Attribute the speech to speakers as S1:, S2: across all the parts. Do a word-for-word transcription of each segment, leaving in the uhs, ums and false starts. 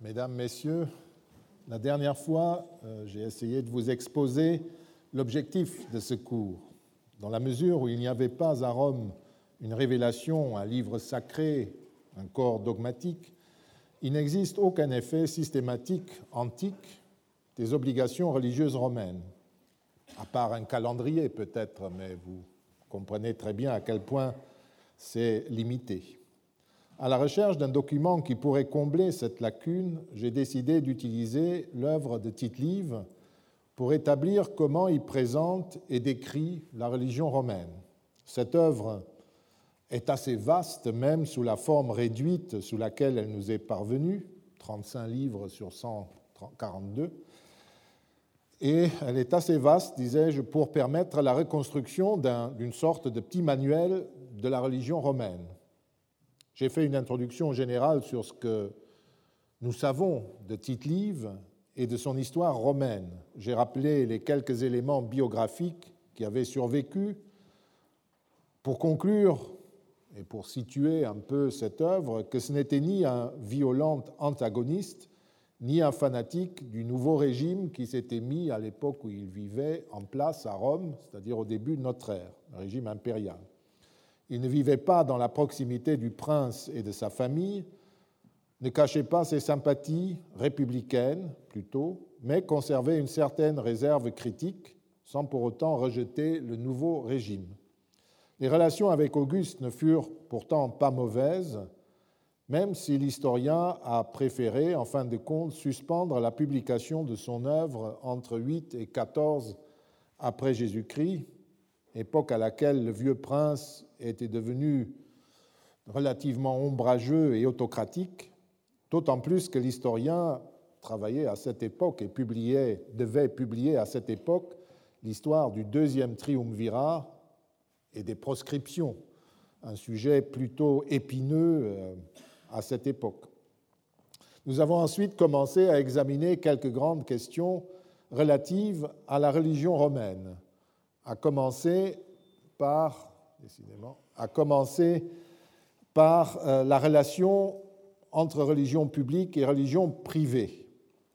S1: Mesdames, Messieurs, la dernière fois, euh, j'ai essayé de vous exposer l'objectif de ce cours. Dans la mesure où il n'y avait pas à Rome une révélation, un livre sacré, un corps dogmatique, il n'existe aucun effet systématique antique des obligations religieuses romaines, à part un calendrier peut-être, mais vous comprenez très bien à quel point c'est limité. À la recherche d'un document qui pourrait combler cette lacune, j'ai décidé d'utiliser l'œuvre de Tite-Live pour établir comment il présente et décrit la religion romaine. Cette œuvre est assez vaste, même sous la forme réduite sous laquelle elle nous est parvenue, trente-cinq livres sur cent quarante-deux, et elle est assez vaste, disais-je, pour permettre la reconstruction d'un, d'une sorte de petit manuel de la religion romaine. J'ai fait une introduction générale sur ce que nous savons de Tite-Live et de son histoire romaine. J'ai rappelé les quelques éléments biographiques qui avaient survécu. Pour conclure et pour situer un peu cette œuvre, que ce n'était ni un violent antagoniste, ni un fanatique du nouveau régime qui s'était mis à l'époque où il vivait en place à Rome, c'est-à-dire au début de notre ère, le régime impérial. Il ne vivait pas dans la proximité du prince et de sa famille, ne cachait pas ses sympathies républicaines, plutôt, mais conservait une certaine réserve critique, sans pour autant rejeter le nouveau régime. Les relations avec Auguste ne furent pourtant pas mauvaises, même si l'historien a préféré, en fin de compte, suspendre la publication de son œuvre entre huit et quatorze après Jésus-Christ, époque à laquelle le vieux prince était devenu relativement ombrageux et autocratique, d'autant plus que l'historien travaillait à cette époque et publiait, devait publier à cette époque l'histoire du deuxième triumvirat et des proscriptions, un sujet plutôt épineux à cette époque. Nous avons ensuite commencé à examiner quelques grandes questions relatives à la religion romaine, à commencer par, décidément, à commencer par euh, la relation entre religion publique et religion privée.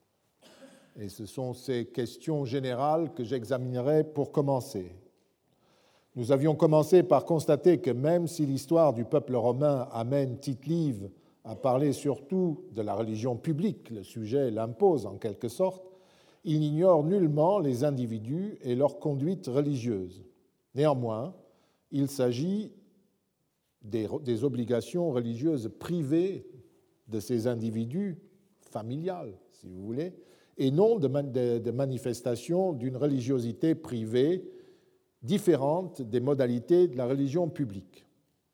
S1: Et ce sont ces questions générales que j'examinerai pour commencer. Nous avions commencé par constater que même si l'histoire du peuple romain amène Tite-Live à parler surtout de la religion publique, le sujet l'impose en quelque sorte, il n'ignore nullement les individus et leur conduite religieuse. Néanmoins, il s'agit des, des obligations religieuses privées de ces individus, familiales, si vous voulez, et non de, man, de, de manifestations d'une religiosité privée différente des modalités de la religion publique.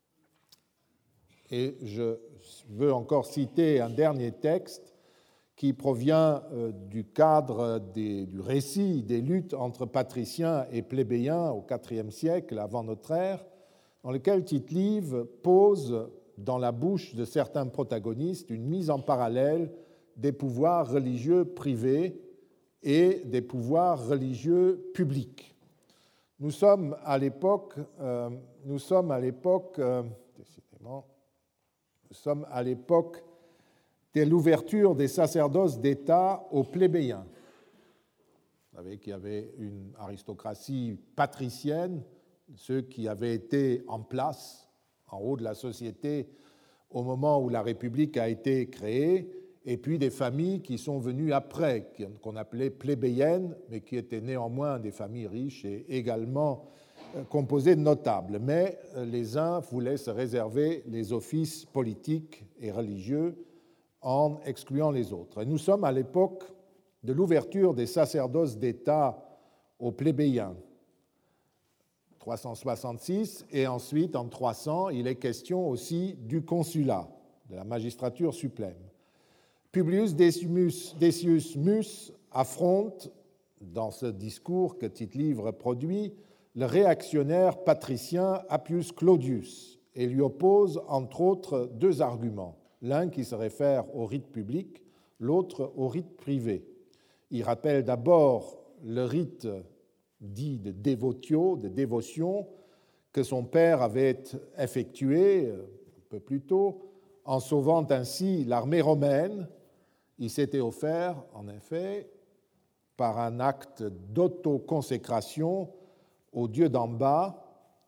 S1: Et je veux encore citer un dernier texte qui provient du cadre des, du récit des luttes entre patriciens et plébéiens au quatrième siècle avant notre ère, dans lequel Tite-Live pose dans la bouche de certains protagonistes une mise en parallèle des pouvoirs religieux privés et des pouvoirs religieux publics. Nous sommes à l'époque, euh, nous sommes à l'époque, euh, décidément, nous sommes à l'époque de l'ouverture des sacerdoces d'État aux plébéiens. Vous savez qu'il y avait une aristocratie patricienne, ceux qui avaient été en place en haut de la société au moment où la République a été créée, et puis des familles qui sont venues après, qu'on appelait plébéiennes, mais qui étaient néanmoins des familles riches et également composées de notables. Mais les uns voulaient se réserver les offices politiques et religieux en excluant les autres. Et nous sommes à l'époque de l'ouverture des sacerdoces d'État aux plébéiens, trois cent soixante-six, et ensuite, en trois cents, il est question aussi du consulat, de la magistrature suprême. Publius Decius, Decius Mus affronte, dans ce discours que Tite-Live reproduit, le réactionnaire patricien Appius Claudius et lui oppose, entre autres, deux arguments, l'un qui se réfère au rite public, l'autre au rite privé. Il rappelle d'abord le rite dit de dévotio, de dévotion, que son père avait effectué un peu plus tôt, en sauvant ainsi l'armée romaine il s'était offert, en effet, par un acte d'autoconsécration au dieu d'en bas,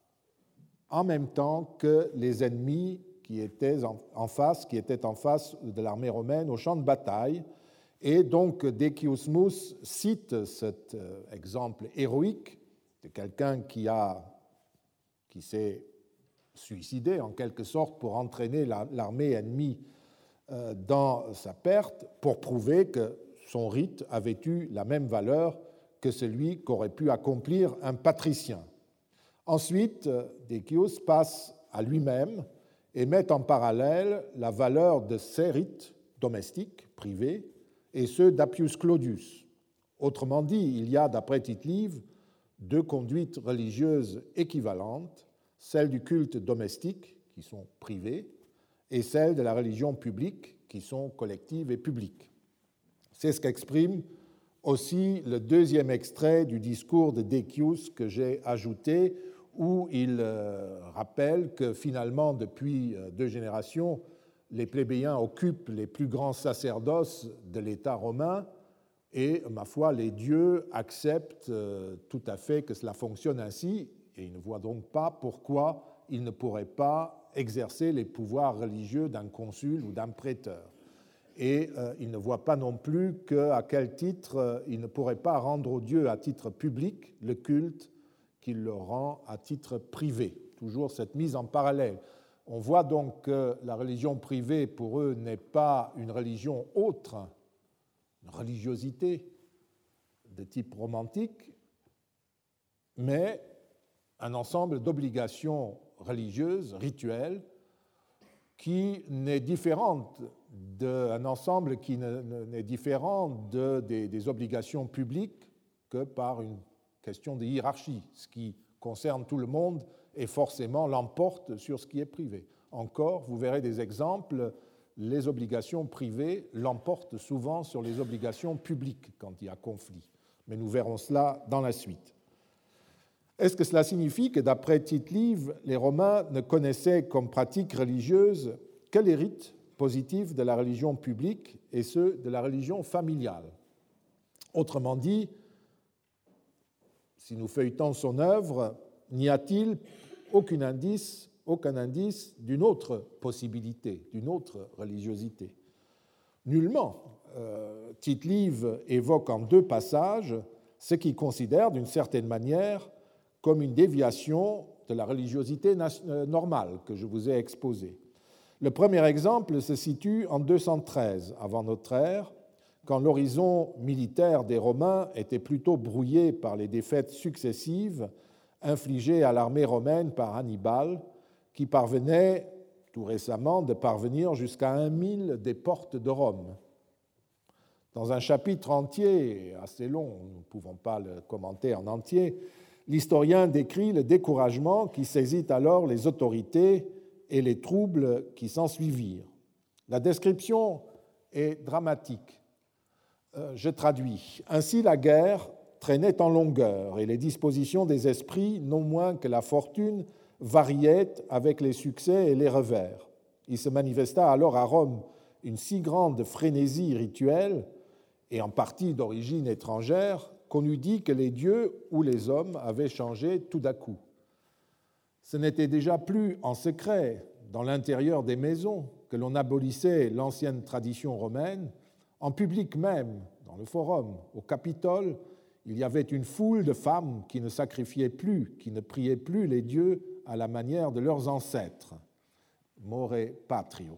S1: en même temps que les ennemis qui étaient en face, qui étaient en face de l'armée romaine au champ de bataille. Et donc, Decius Mus cite cet exemple héroïque de quelqu'un qui, a, qui s'est suicidé, en quelque sorte, pour entraîner l'armée ennemie dans sa perte, pour prouver que son rite avait eu la même valeur que celui qu'aurait pu accomplir un patricien. Ensuite, Decius passe à lui-même et met en parallèle la valeur de ses rites domestiques, privés, et ceux d'Appius Claudius. Autrement dit, il y a, d'après Tite-Live, deux conduites religieuses équivalentes, celle du culte domestique, qui sont privées, et celle de la religion publique, qui sont collectives et publiques. C'est ce qu'exprime aussi le deuxième extrait du discours de Decius que j'ai ajouté, où il rappelle que finalement, depuis deux générations, les plébéiens occupent les plus grands sacerdoces de l'État romain et, ma foi, les dieux acceptent tout à fait que cela fonctionne ainsi et ils ne voient donc pas pourquoi ils ne pourraient pas exercer les pouvoirs religieux d'un consul ou d'un prêteur. Et euh, ils ne voient pas non plus qu'à quel titre euh, ils ne pourraient pas rendre aux dieux à titre public le culte qu'il leur rend à titre privé. Toujours cette mise en parallèle. On voit donc que la religion privée, pour eux, n'est pas une religion autre, une religiosité de type romantique, mais un ensemble d'obligations religieuses, rituelles, qui n'est différente d'un ensemble qui n'est différent de, des, des obligations publiques que par une question de hiérarchie. Ce qui concerne tout le monde et forcément l'emporte sur ce qui est privé. Encore, vous verrez des exemples, les obligations privées l'emportent souvent sur les obligations publiques quand il y a conflit. Mais nous verrons cela dans la suite. Est-ce que cela signifie que, d'après Tite-Live, les Romains ne connaissaient comme pratique religieuse que les rites positifs de la religion publique et ceux de la religion familiale? Autrement dit, si nous feuilletons son œuvre, n'y a-t-il aucun indice, aucun indice d'une autre possibilité, d'une autre religiosité? Nullement. Euh, Tite-Live évoque en deux passages ce qu'il considère d'une certaine manière comme une déviation de la religiosité normale que je vous ai exposée. Le premier exemple se situe en deux cent treize avant notre ère, quand l'horizon militaire des Romains était plutôt brouillé par les défaites successives infligées à l'armée romaine par Hannibal, qui parvenait tout récemment de parvenir jusqu'à un mille des portes de Rome. Dans un chapitre entier, assez long, nous ne pouvons pas le commenter en entier, l'historien décrit le découragement qui saisit alors les autorités et les troubles qui s'ensuivirent. La description est dramatique. Euh, je traduis. Ainsi, la guerre traînait en longueur et les dispositions des esprits, non moins que la fortune, variaient avec les succès et les revers. Il se manifesta alors à Rome une si grande frénésie rituelle, et en partie d'origine étrangère, qu'on eût dit que les dieux ou les hommes avaient changé tout d'un coup. Ce n'était déjà plus en secret, dans l'intérieur des maisons, que l'on abolissait l'ancienne tradition romaine. En public même, dans le forum, au Capitole, il y avait une foule de femmes qui ne sacrifiaient plus, qui ne priaient plus les dieux à la manière de leurs ancêtres. More patrio.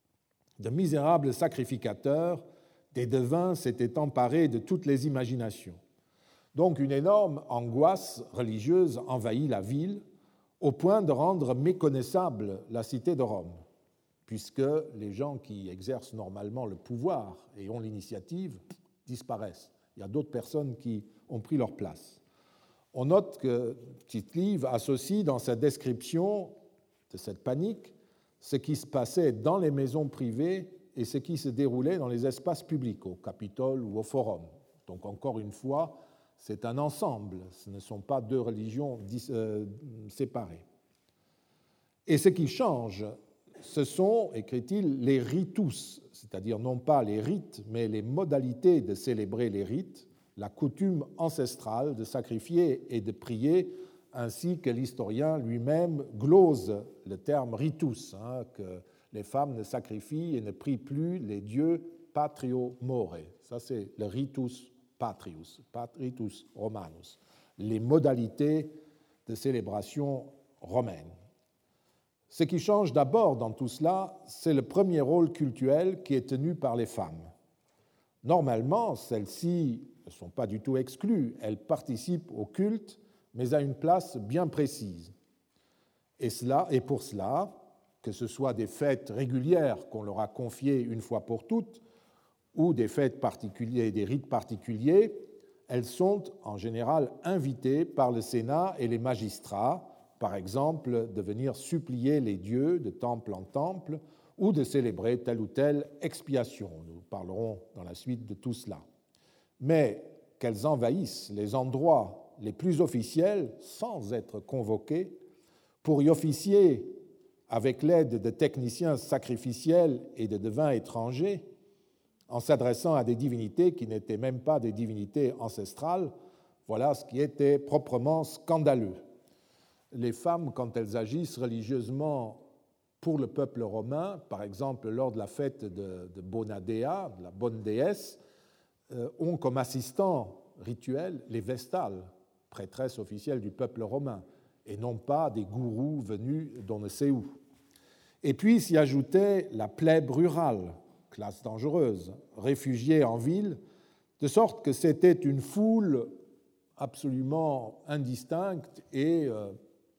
S1: De misérables sacrificateurs, des devins s'étaient emparés de toutes les imaginations. Donc une énorme angoisse religieuse envahit la ville, au point de rendre méconnaissable la cité de Rome, puisque les gens qui exercent normalement le pouvoir et ont l'initiative disparaissent. Il y a d'autres personnes qui ont pris leur place. On note que Tite-Live associe dans sa description de cette panique ce qui se passait dans les maisons privées et ce qui se déroulait dans les espaces publics, au Capitole ou au Forum. Donc encore une fois, c'est un ensemble, ce ne sont pas deux religions dis- euh, séparées. Et ce qui change ce sont, écrit-il, les ritus, c'est-à-dire non pas les rites, mais les modalités de célébrer les rites, la coutume ancestrale de sacrifier et de prier, ainsi que l'historien lui-même glose le terme ritus, hein, que les femmes ne sacrifient et ne prient plus les dieux patrio more. Ça, c'est le ritus patrius, ritus romanus, les modalités de célébration romaine. Ce qui change d'abord dans tout cela, c'est le premier rôle cultuel qui est tenu par les femmes. Normalement, celles-ci ne sont pas du tout exclues, elles participent au culte, mais à une place bien précise. Et, cela, et pour cela, que ce soit des fêtes régulières qu'on leur a confiées une fois pour toutes, ou des fêtes particulières, des rites particuliers, elles sont en général invitées par le Sénat et les magistrats, par exemple, de venir supplier les dieux de temple en temple ou de célébrer telle ou telle expiation. Nous parlerons dans la suite de tout cela. Mais qu'elles envahissent les endroits les plus officiels sans être convoquées pour y officier avec l'aide de techniciens sacrificiels et de devins étrangers, en s'adressant à des divinités qui n'étaient même pas des divinités ancestrales, voilà ce qui était proprement scandaleux. Les femmes, quand elles agissent religieusement pour le peuple romain, par exemple lors de la fête de, de Bonadea, de la bonne déesse, euh, ont comme assistants rituels les vestales, prêtresses officielles du peuple romain, et non pas des gourous venus d'on ne sait où. Et puis s'y ajoutait la plèbe rurale, classe dangereuse, réfugiée en ville, de sorte que c'était une foule absolument indistincte et euh,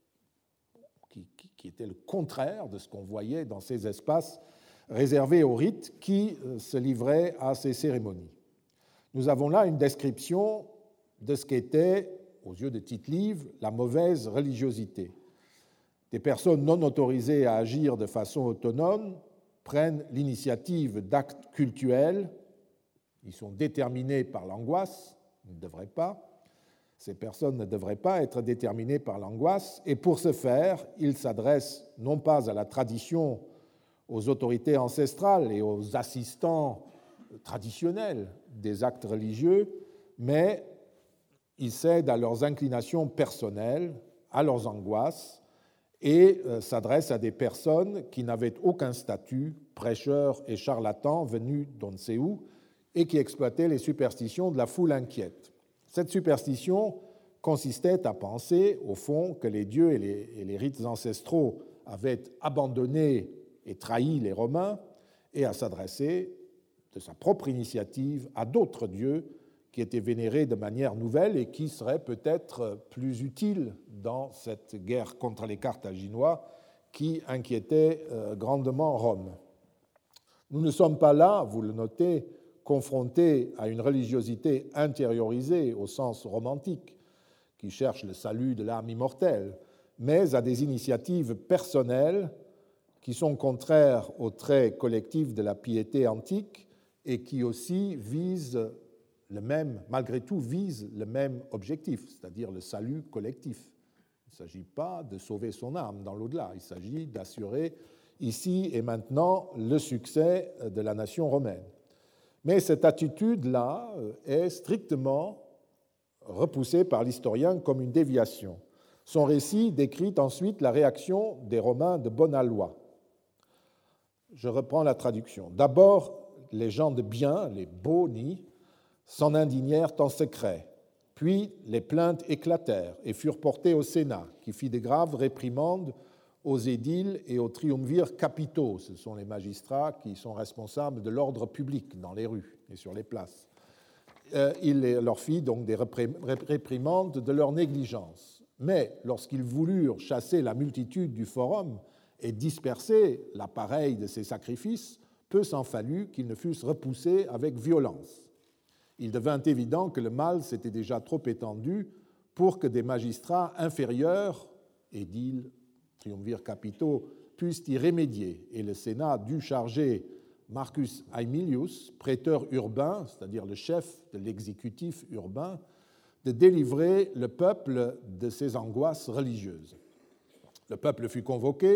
S1: qui, qui, qui était le contraire de ce qu'on voyait dans ces espaces réservés aux rites qui euh, se livraient à ces cérémonies. Nous avons là une description de ce qu'était, aux yeux de Tite-Live, la mauvaise religiosité. Des personnes non autorisées à agir de façon autonome prennent l'initiative d'actes cultuels, ils sont déterminés par l'angoisse, ils ne devraient pas, ces personnes ne devraient pas être déterminées par l'angoisse, et pour ce faire, ils s'adressent non pas à la tradition, aux autorités ancestrales et aux assistants traditionnels des actes religieux, mais ils cèdent à leurs inclinations personnelles, à leurs angoisses, et s'adressent à des personnes qui n'avaient aucun statut, prêcheurs et charlatans venus d'on ne sait où, et qui exploitaient les superstitions de la foule inquiète. Cette superstition consistait à penser, au fond, que les dieux et les, et les rites ancestraux avaient abandonné et trahi les Romains, et à s'adresser de sa propre initiative à d'autres dieux qui étaient vénérés de manière nouvelle et qui seraient peut-être plus utiles dans cette guerre contre les Carthaginois qui inquiétait grandement Rome. Nous ne sommes pas là, vous le notez, confrontés à une religiosité intériorisée au sens romantique, qui cherche le salut de l'âme immortelle, mais à des initiatives personnelles qui sont contraires aux traits collectifs de la piété antique et qui aussi visent le même, malgré tout, visent le même objectif, c'est-à-dire le salut collectif. Il ne s'agit pas de sauver son âme dans l'au-delà, il s'agit d'assurer ici et maintenant le succès de la nation romaine. Mais cette attitude-là est strictement repoussée par l'historien comme une déviation. Son récit décrit ensuite la réaction des Romains de bonne aloi. Je reprends la traduction. D'abord, les gens de bien, les boni, s'en indignèrent en secret. Puis les plaintes éclatèrent et furent portées au Sénat, qui fit de graves réprimandes aux édiles et aux triumvirs capitaux. Ce sont les magistrats qui sont responsables de l'ordre public dans les rues et sur les places. Euh, il leur fit donc des réprimandes de leur négligence. Mais lorsqu'ils voulurent chasser la multitude du forum et disperser l'appareil de ces sacrifices, peu s'en fallut qu'ils ne fussent repoussés avec violence. Il devint évident que le mal s'était déjà trop étendu pour que des magistrats inférieurs, édiles, triumvirs capitaux, puissent y remédier, et le Sénat dut charger Marcus Aemilius, préteur urbain, c'est-à-dire le chef de l'exécutif urbain, de délivrer le peuple de ses angoisses religieuses. Le peuple fut convoqué,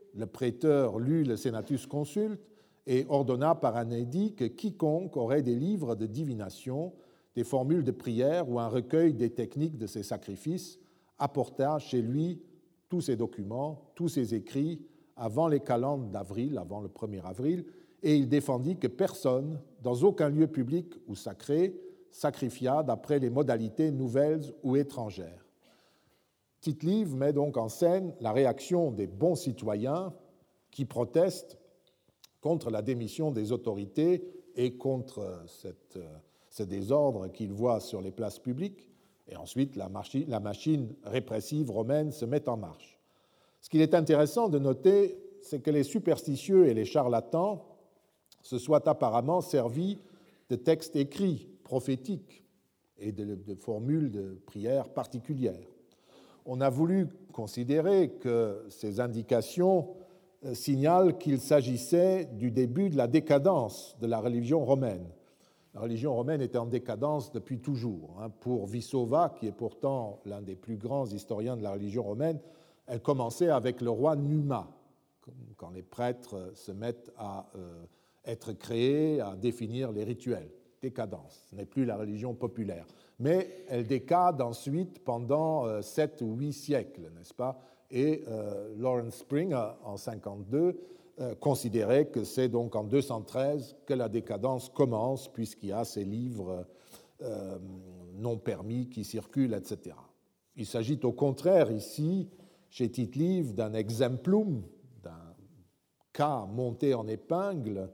S1: le préteur lut le Senatus Consulte et ordonna par un édit que quiconque aurait des livres de divination, des formules de prière ou un recueil des techniques de ses sacrifices apporta chez lui tous ses documents, tous ses écrits avant les calendes d'avril, avant le premier avril, et il défendit que personne, dans aucun lieu public ou sacré, sacrifia d'après les modalités nouvelles ou étrangères. Tite-Live met donc en scène la réaction des bons citoyens qui protestent contre la démission des autorités et contre cette, ce désordre qu'ils voient sur les places publiques, et ensuite la machine, la machine répressive romaine se met en marche. Ce qu'il est intéressant de noter, c'est que les superstitieux et les charlatans se soient apparemment servis de textes écrits, prophétiques, et de, de formules de prière particulières. On a voulu considérer que ces indications signalent qu'il s'agissait du début de la décadence de la religion romaine. La religion romaine était en décadence depuis toujours. Pour Vissova, qui est pourtant l'un des plus grands historiens de la religion romaine, elle commençait avec le roi Numa, quand les prêtres se mettent à être créés, à définir les rituels. Décadence, ce n'est plus la religion populaire. Mais elle décade ensuite pendant sept ou huit siècles, n'est-ce pas? Et euh, Lawrence Spring, en cinquante-deux, euh, considérait que c'est donc en deux cent treize que la décadence commence, puisqu'il y a ces livres euh, non permis qui circulent, et cetera. Il s'agit au contraire ici, chez Tite-Live, d'un exemplum, d'un cas monté en épingle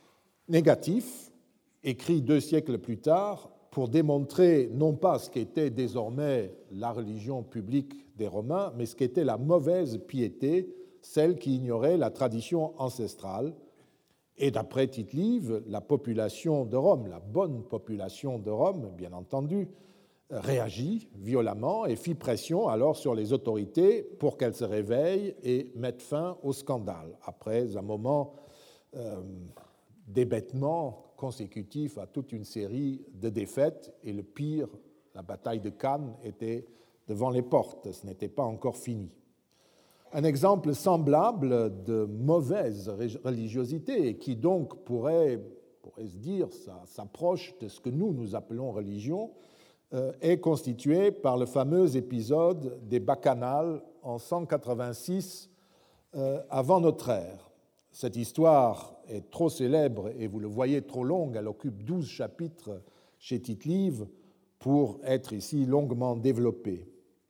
S1: négatif, écrit deux siècles plus tard, pour démontrer non pas ce qu'était désormais la religion publique des Romains, mais ce qu'était la mauvaise piété, celle qui ignorait la tradition ancestrale. Et d'après Tite-Live, la population de Rome, la bonne population de Rome, bien entendu, réagit violemment et fit pression alors sur les autorités pour qu'elles se réveillent et mettent fin au scandale, après un moment euh, d'hébétement consécutif à toute une série de défaites, et le pire, la bataille de Cannes, était devant les portes, ce n'était pas encore fini. Un exemple semblable de mauvaise religiosité, qui donc pourrait, pourrait se dire, ça s'approche de ce que nous, nous appelons religion, euh, est constitué par le fameux épisode des Bacchanales en cent quatre-vingt-six euh, avant notre ère. Cette histoire est trop célèbre et vous le voyez trop longue, elle occupe douze chapitres chez Tite-Live pour être ici longuement développée.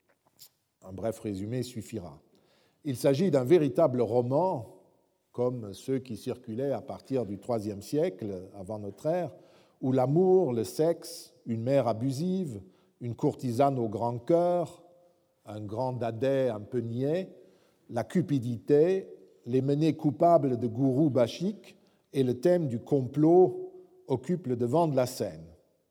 S1: Un bref résumé suffira. Il s'agit d'un véritable roman, comme ceux qui circulaient à partir du troisième siècle avant notre ère, où l'amour, le sexe, une mère abusive, une courtisane au grand cœur, un grand dadais un peu niais, la cupidité, les menées coupables de gourous bachiques et le thème du complot occupent le devant de la scène.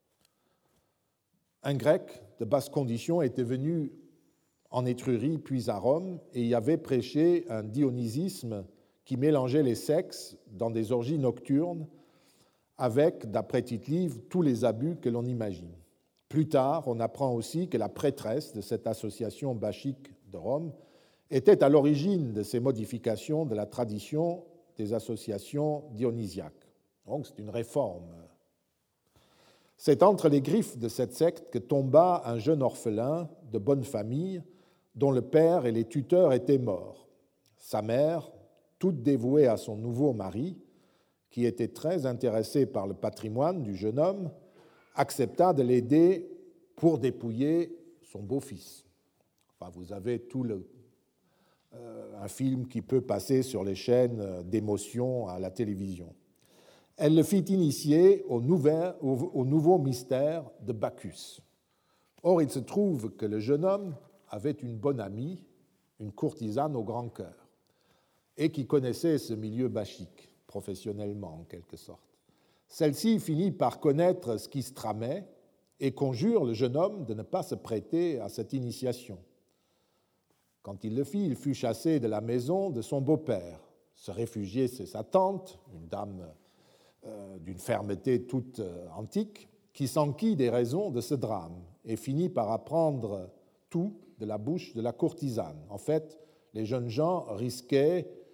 S1: Un Grec de basse condition était venu en Étrurie puis à Rome et y avait prêché un dionysisme qui mélangeait les sexes dans des orgies nocturnes avec, d'après Tite-Live, tous les abus que l'on imagine. Plus tard, on apprend aussi que la prêtresse de cette association bachique de Rome était à l'origine de ces modifications de la tradition des associations dionysiaques. Donc c'est une réforme. C'est entre les griffes de cette secte que tomba un jeune orphelin de bonne famille dont le père et les tuteurs étaient morts. Sa mère, toute dévouée à son nouveau mari, qui était très intéressée par le patrimoine du jeune homme, accepta de l'aider pour dépouiller son beau-fils. Enfin, vous avez tout le Euh, un film qui peut passer sur les chaînes d'émotion à la télévision. Elle le fit initier au, nouvel, au, au nouveau mystère de Bacchus. Or, il se trouve que le jeune homme avait une bonne amie, une courtisane au grand cœur, et qui connaissait ce milieu bachique, professionnellement en quelque sorte. Celle-ci finit par connaître ce qui se tramait et conjure le jeune homme de ne pas se prêter à cette initiation. Quand il le fit, il fut chassé de la maison de son beau-père. Se réfugier, c'est sa tante, une dame euh, d'une fermeté toute euh, antique, qui s'enquit des raisons de ce drame et finit par apprendre tout de la bouche de la courtisane. En fait, les jeunes gens risquaient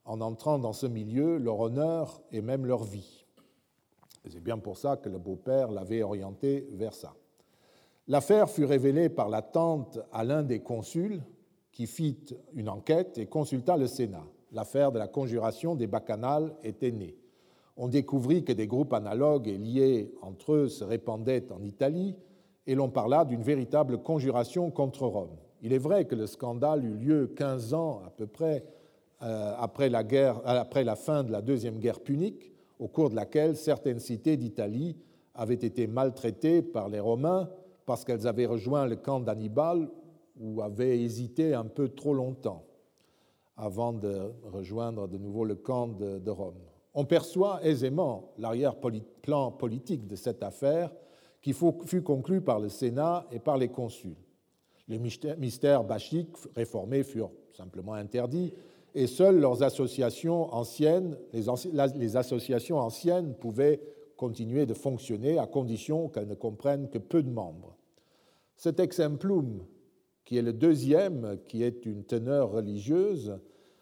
S1: en entrant dans ce milieu leur honneur et même leur vie. Et c'est bien pour ça que le beau-père l'avait orienté vers ça. L'affaire fut révélée par la tante à l'un des consuls qui fit une enquête et consulta le Sénat. L'affaire de la conjuration des bacchanales était née. On découvrit que des groupes analogues et liés entre eux se répandaient en Italie et l'on parla d'une véritable conjuration contre Rome. Il est vrai que le scandale eut lieu quinze ans à peu près euh, après, la guerre, après la fin de la Deuxième Guerre punique, au cours de laquelle certaines cités d'Italie avaient été maltraitées par les Romains parce qu'elles avaient rejoint le camp d'Hannibal ou avaient hésité un peu trop longtemps avant de rejoindre de nouveau le camp de, de Rome. On perçoit aisément l'arrière-plan politique de cette affaire qui fut conclue par le Sénat et par les consuls. Les mystères bachiques réformés furent simplement interdits et seules leurs associations anciennes, les, anci- les associations anciennes pouvaient continuer de fonctionner à condition qu'elles ne comprennent que peu de membres. Cet exemplum, qui est le deuxième, qui est une teneur religieuse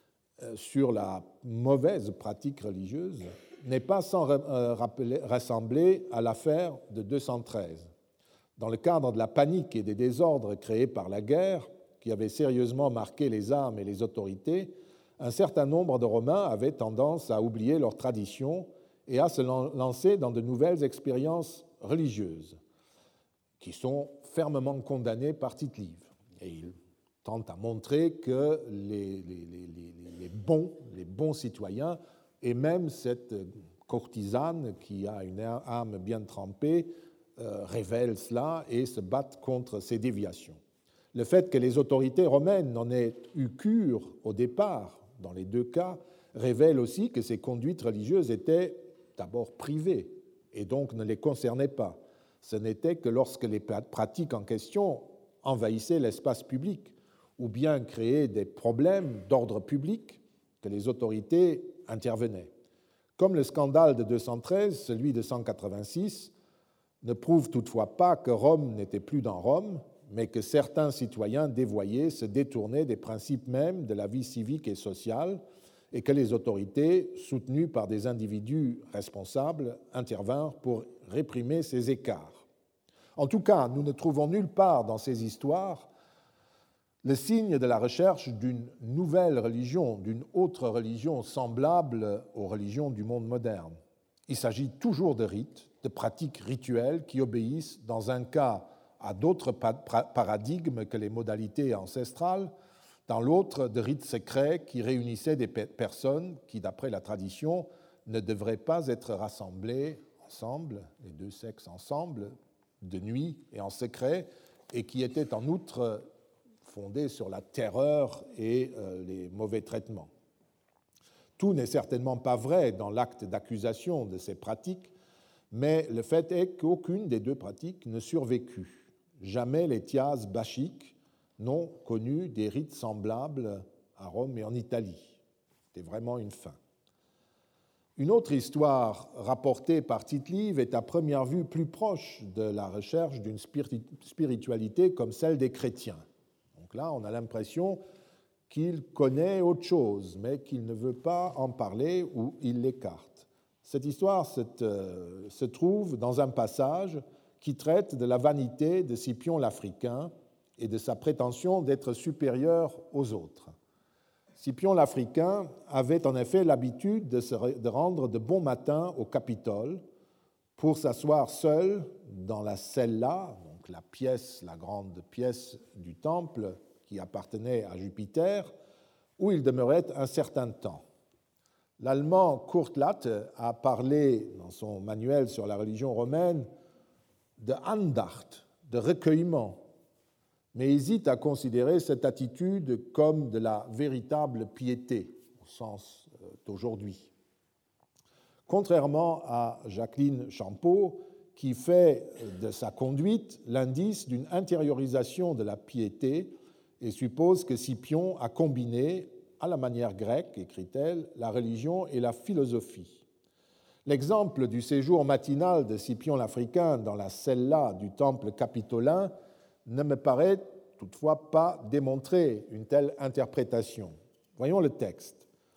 S1: sur la mauvaise pratique religieuse, n'est pas sans ressembler à l'affaire de deux cent treize. Dans le cadre de la panique et des désordres créés par la guerre, qui avaient sérieusement marqué les armes et les autorités, un certain nombre de Romains avaient tendance à oublier leurs traditions et à se lancer dans de nouvelles expériences religieuses, qui sont fermement condamnées par Tite-Live. Et il tente à montrer que les, les, les, les, bons, les bons citoyens, et même cette courtisane qui a une âme bien trempée, euh, révèlent cela et se battent contre ces déviations. Le fait que les autorités romaines n'en aient eu cure au départ, dans les deux cas, révèle aussi que ces conduites religieuses étaient d'abord privées et donc ne les concernaient pas. Ce n'était que lorsque les pratiques en question envahissaient l'espace public ou bien créaient des problèmes d'ordre public que les autorités intervenaient. Comme le scandale de deux cent treize, celui de cent quatre-vingt-six ne prouve toutefois pas que Rome n'était plus dans Rome, mais que certains citoyens dévoyés se détournaient des principes mêmes de la vie civique et sociale et que les autorités, soutenues par des individus responsables, intervinrent pour réprimer ces écarts. En tout cas, nous ne trouvons nulle part dans ces histoires le signe de la recherche d'une nouvelle religion, d'une autre religion semblable aux religions du monde moderne. Il s'agit toujours de rites, de pratiques rituelles qui obéissent, dans un cas, à d'autres paradigmes que les modalités ancestrales, dans l'autre, de rites secrets qui réunissaient des personnes qui, d'après la tradition, ne devraient pas être rassemblées ensemble, les deux sexes ensemble, de nuit et en secret, et qui étaient en outre fondés sur la terreur et euh, les mauvais traitements. Tout n'est certainement pas vrai dans l'acte d'accusation de ces pratiques, mais le fait est qu'aucune des deux pratiques ne survécut. Jamais les thias bachiques n'ont connu des rites semblables à Rome et en Italie. C'était vraiment une fin. Une autre histoire rapportée par Tite-Live est à première vue plus proche de la recherche d'une spiritualité comme celle des chrétiens. Donc là, on a l'impression qu'il connaît autre chose, mais qu'il ne veut pas en parler ou il l'écarte. Cette histoire se, euh, se trouve dans un passage qui traite de la vanité de Scipion l'Africain et de sa prétention d'être supérieur aux autres. Scipion l'Africain avait en effet l'habitude de se de rendre de bon matin au Capitole pour s'asseoir seul dans la cella, donc la pièce, la grande pièce du temple qui appartenait à Jupiter, où il demeurait un certain temps. L'allemand Kurt Latte a parlé dans son manuel sur la religion romaine de Andacht, de recueillement, mais hésite à considérer cette attitude comme de la véritable piété, au sens d'aujourd'hui. Contrairement à Jacqueline Champeau, qui fait de sa conduite l'indice d'une intériorisation de la piété et suppose que Scipion a combiné, à la manière grecque, écrit-elle, la religion et la philosophie. L'exemple du séjour matinal de Scipion l'Africain dans la cella du temple capitolin ne me paraît toutefois pas démontrer une telle interprétation. Voyons le texte.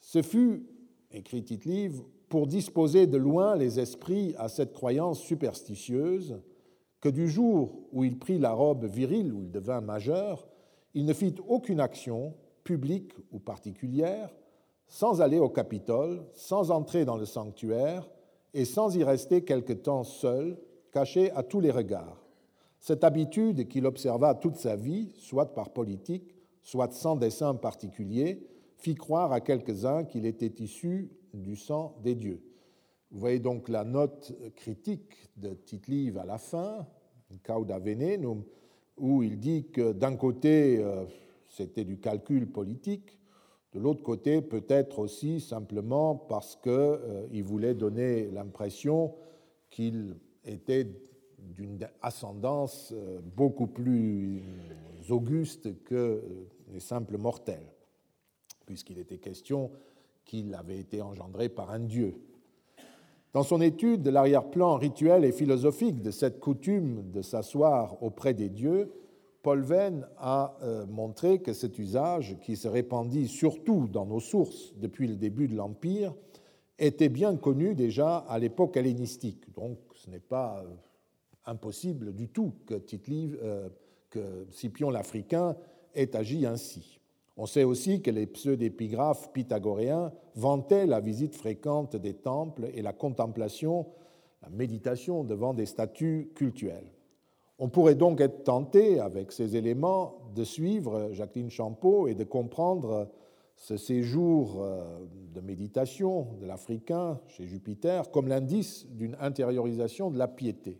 S1: Ce fut, écrit Tite-Live, pour disposer de loin les esprits à cette croyance superstitieuse que du jour où il prit la robe virile, où il devint majeur, il ne fit aucune action, publique ou particulière, sans aller au Capitole, sans entrer dans le sanctuaire et sans y rester quelque temps seul, caché à tous les regards. Cette habitude qu'il observa toute sa vie, soit par politique, soit sans dessein particulier, fit croire à quelques-uns qu'il était issu du sang des dieux. Vous voyez donc la note critique de Tite-Live à la fin, Cauda Venenum, où il dit que d'un côté, euh, c'était du calcul politique, de l'autre côté, peut-être aussi simplement parce qu'il euh, voulait donner l'impression qu'il était d'une ascendance euh, beaucoup plus auguste que les simples mortels, puisqu'il était question qu'il avait été engendré par un dieu. Dans son étude de l'arrière-plan rituel et philosophique de cette coutume de s'asseoir auprès des dieux, Paul Venn a euh, montré que cet usage, qui se répandit surtout dans nos sources depuis le début de l'Empire, était bien connu déjà à l'époque hellénistique. Donc ce n'est pas euh, impossible du tout que, Tite-Live, euh, que Scipion l'Africain ait agi ainsi. On sait aussi que les pseudépigraphes pythagoréens vantaient la visite fréquente des temples et la contemplation, la méditation devant des statues cultuelles. On pourrait donc être tenté, avec ces éléments, de suivre Jacqueline Champeau et de comprendre ce séjour de méditation de l'Africain chez Jupiter comme l'indice d'une intériorisation de la piété.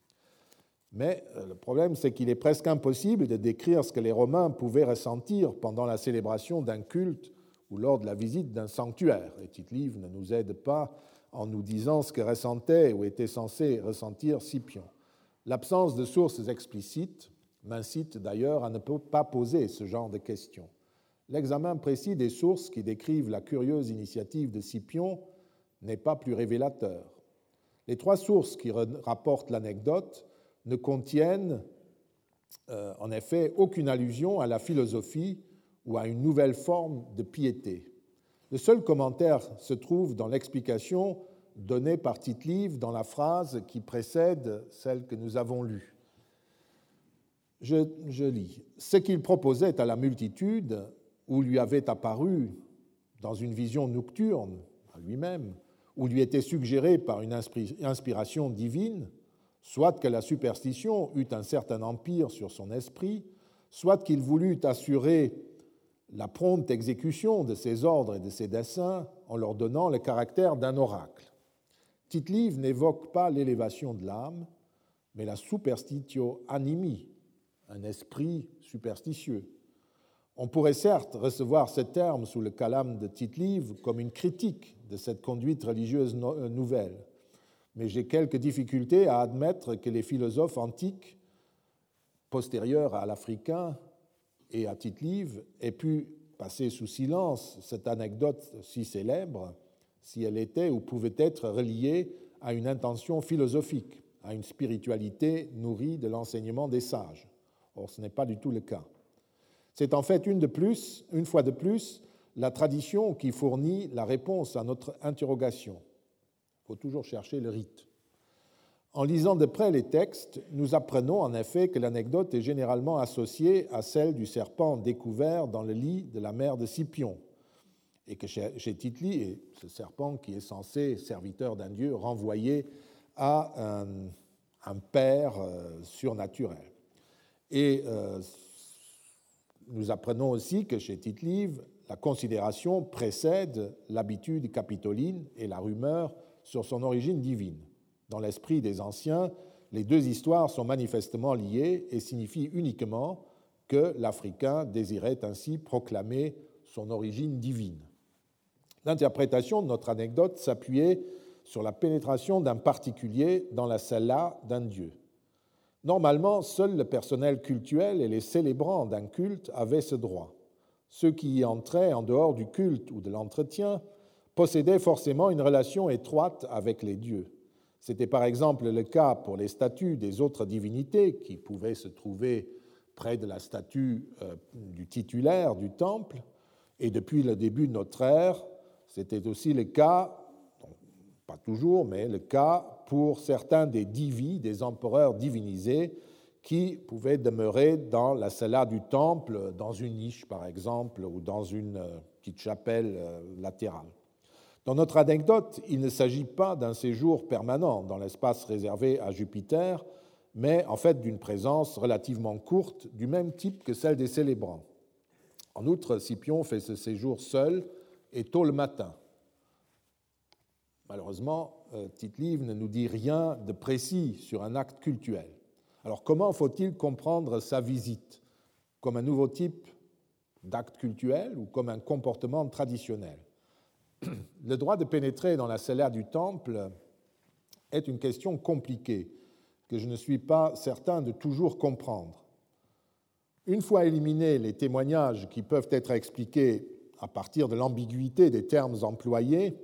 S1: Mais le problème, c'est qu'il est presque impossible de décrire ce que les Romains pouvaient ressentir pendant la célébration d'un culte ou lors de la visite d'un sanctuaire. Et Tite-Live ne nous aide pas en nous disant ce que ressentait ou était censé ressentir Scipion. L'absence de sources explicites m'incite d'ailleurs à ne pas poser ce genre de questions. L'examen précis des sources qui décrivent la curieuse initiative de Scipion n'est pas plus révélateur. Les trois sources qui rapportent l'anecdote ne contiennent euh, en effet aucune allusion à la philosophie ou à une nouvelle forme de piété. Le seul commentaire se trouve dans l'explication donnée par Tite-Live dans la phrase qui précède celle que nous avons lue. Je, je lis. « Ce qu'il proposait à la multitude, ou lui avait apparu dans une vision nocturne à lui-même, ou lui était suggéré par une inspiration divine, soit que la superstition eut un certain empire sur son esprit, soit qu'il voulut assurer la prompte exécution de ses ordres et de ses desseins en leur donnant le caractère d'un oracle. Tite-Live n'évoque pas l'élévation de l'âme, mais la superstitio animi, un esprit superstitieux. On pourrait certes recevoir ce terme sous le calame de Tite-Live comme une critique de cette conduite religieuse nouvelle, mais j'ai quelques difficultés à admettre que les philosophes antiques, postérieurs à l'Africain et à Tite-Live, aient pu passer sous silence cette anecdote si célèbre, si elle était ou pouvait être reliée à une intention philosophique, à une spiritualité nourrie de l'enseignement des sages. Or, ce n'est pas du tout le cas. C'est en fait une, de plus, une fois de plus la tradition qui fournit la réponse à notre interrogation. Il faut toujours chercher le rite. En lisant de près les textes, nous apprenons en effet que l'anecdote est généralement associée à celle du serpent découvert dans le lit de la mère de Scipion, et que chez Tite-Live, ce serpent qui est censé, serviteur d'un dieu, renvoyer à un, un père surnaturel. Et euh, nous apprenons aussi que chez Tite-Live, la considération précède l'habitude capitoline et la rumeur sur son origine divine. Dans l'esprit des anciens, les deux histoires sont manifestement liées et signifient uniquement que l'Africain désirait ainsi proclamer son origine divine. L'interprétation de notre anecdote s'appuyait sur la pénétration d'un particulier dans la cella d'un dieu. Normalement, seul le personnel cultuel et les célébrants d'un culte avaient ce droit. Ceux qui y entraient en dehors du culte ou de l'entretien possédaient forcément une relation étroite avec les dieux. C'était par exemple le cas pour les statues des autres divinités qui pouvaient se trouver près de la statue euh, du titulaire du temple, et depuis le début de notre ère, C'était aussi le cas, pas toujours, mais le cas pour certains des divis, des empereurs divinisés, qui pouvaient demeurer dans la cella du temple, dans une niche par exemple, ou dans une petite chapelle latérale. Dans notre anecdote, il ne s'agit pas d'un séjour permanent dans l'espace réservé à Jupiter, mais en fait d'une présence relativement courte, du même type que celle des célébrants. En outre, Scipion fait ce séjour seul et tôt le matin. Malheureusement, Tite-Live ne nous dit rien de précis sur un acte cultuel. Alors comment faut-il comprendre sa visite? Comme un nouveau type d'acte cultuel ou comme un comportement traditionnel? Le droit de pénétrer dans la cella du temple est une question compliquée que je ne suis pas certain de toujours comprendre. Une fois éliminés les témoignages qui peuvent être expliqués à partir de l'ambiguïté des termes employés,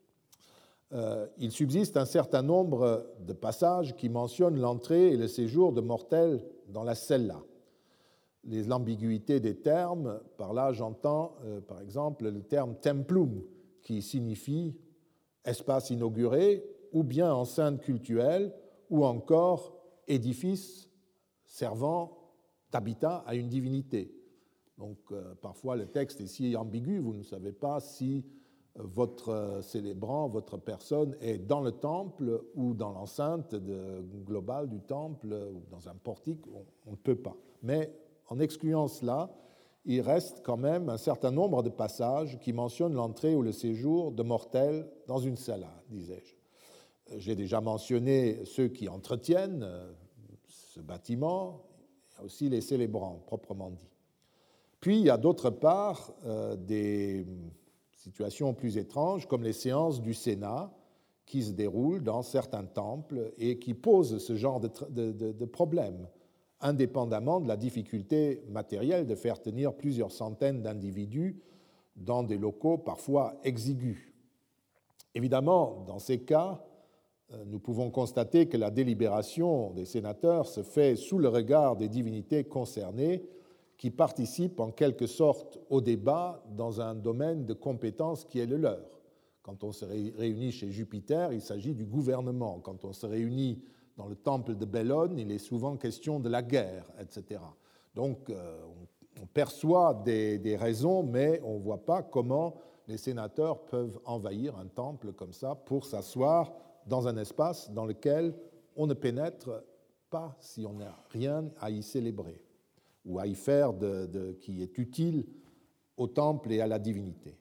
S1: euh, il subsiste un certain nombre de passages qui mentionnent l'entrée et le séjour de mortels dans la cella. L'ambiguïté des termes, par là j'entends euh, par exemple le terme templum, qui signifie espace inauguré, ou bien enceinte cultuelle, ou encore édifice servant d'habitat à une divinité. Donc euh, parfois le texte est si ambigu, vous ne savez pas si euh, votre célébrant, votre personne est dans le temple ou dans l'enceinte de, globale du temple, ou dans un portique, on, on ne peut pas. Mais en excluant cela, il reste quand même un certain nombre de passages qui mentionnent l'entrée ou le séjour de mortels dans une cella, disais-je. J'ai déjà mentionné ceux qui entretiennent ce bâtiment, il y a aussi les célébrants, proprement dit. Puis, il y a d'autre part euh, des situations plus étranges, comme les séances du Sénat, qui se déroulent dans certains temples et qui posent ce genre de, de, de, de problème, indépendamment de la difficulté matérielle de faire tenir plusieurs centaines d'individus dans des locaux parfois exigus. Évidemment, dans ces cas, nous pouvons constater que la délibération des sénateurs se fait sous le regard des divinités concernées qui participent en quelque sorte au débat dans un domaine de compétence qui est le leur. Quand on se réunit chez Jupiter, il s'agit du gouvernement. Quand on se réunit dans le temple de Bellone, il est souvent question de la guerre, et cetera. Donc, euh, on perçoit des, des raisons, mais on ne voit pas comment les sénateurs peuvent envahir un temple comme ça pour s'asseoir dans un espace dans lequel on ne pénètre pas si on n'a rien à y célébrer ou à y faire de, de, qui est utile au temple et à la divinité.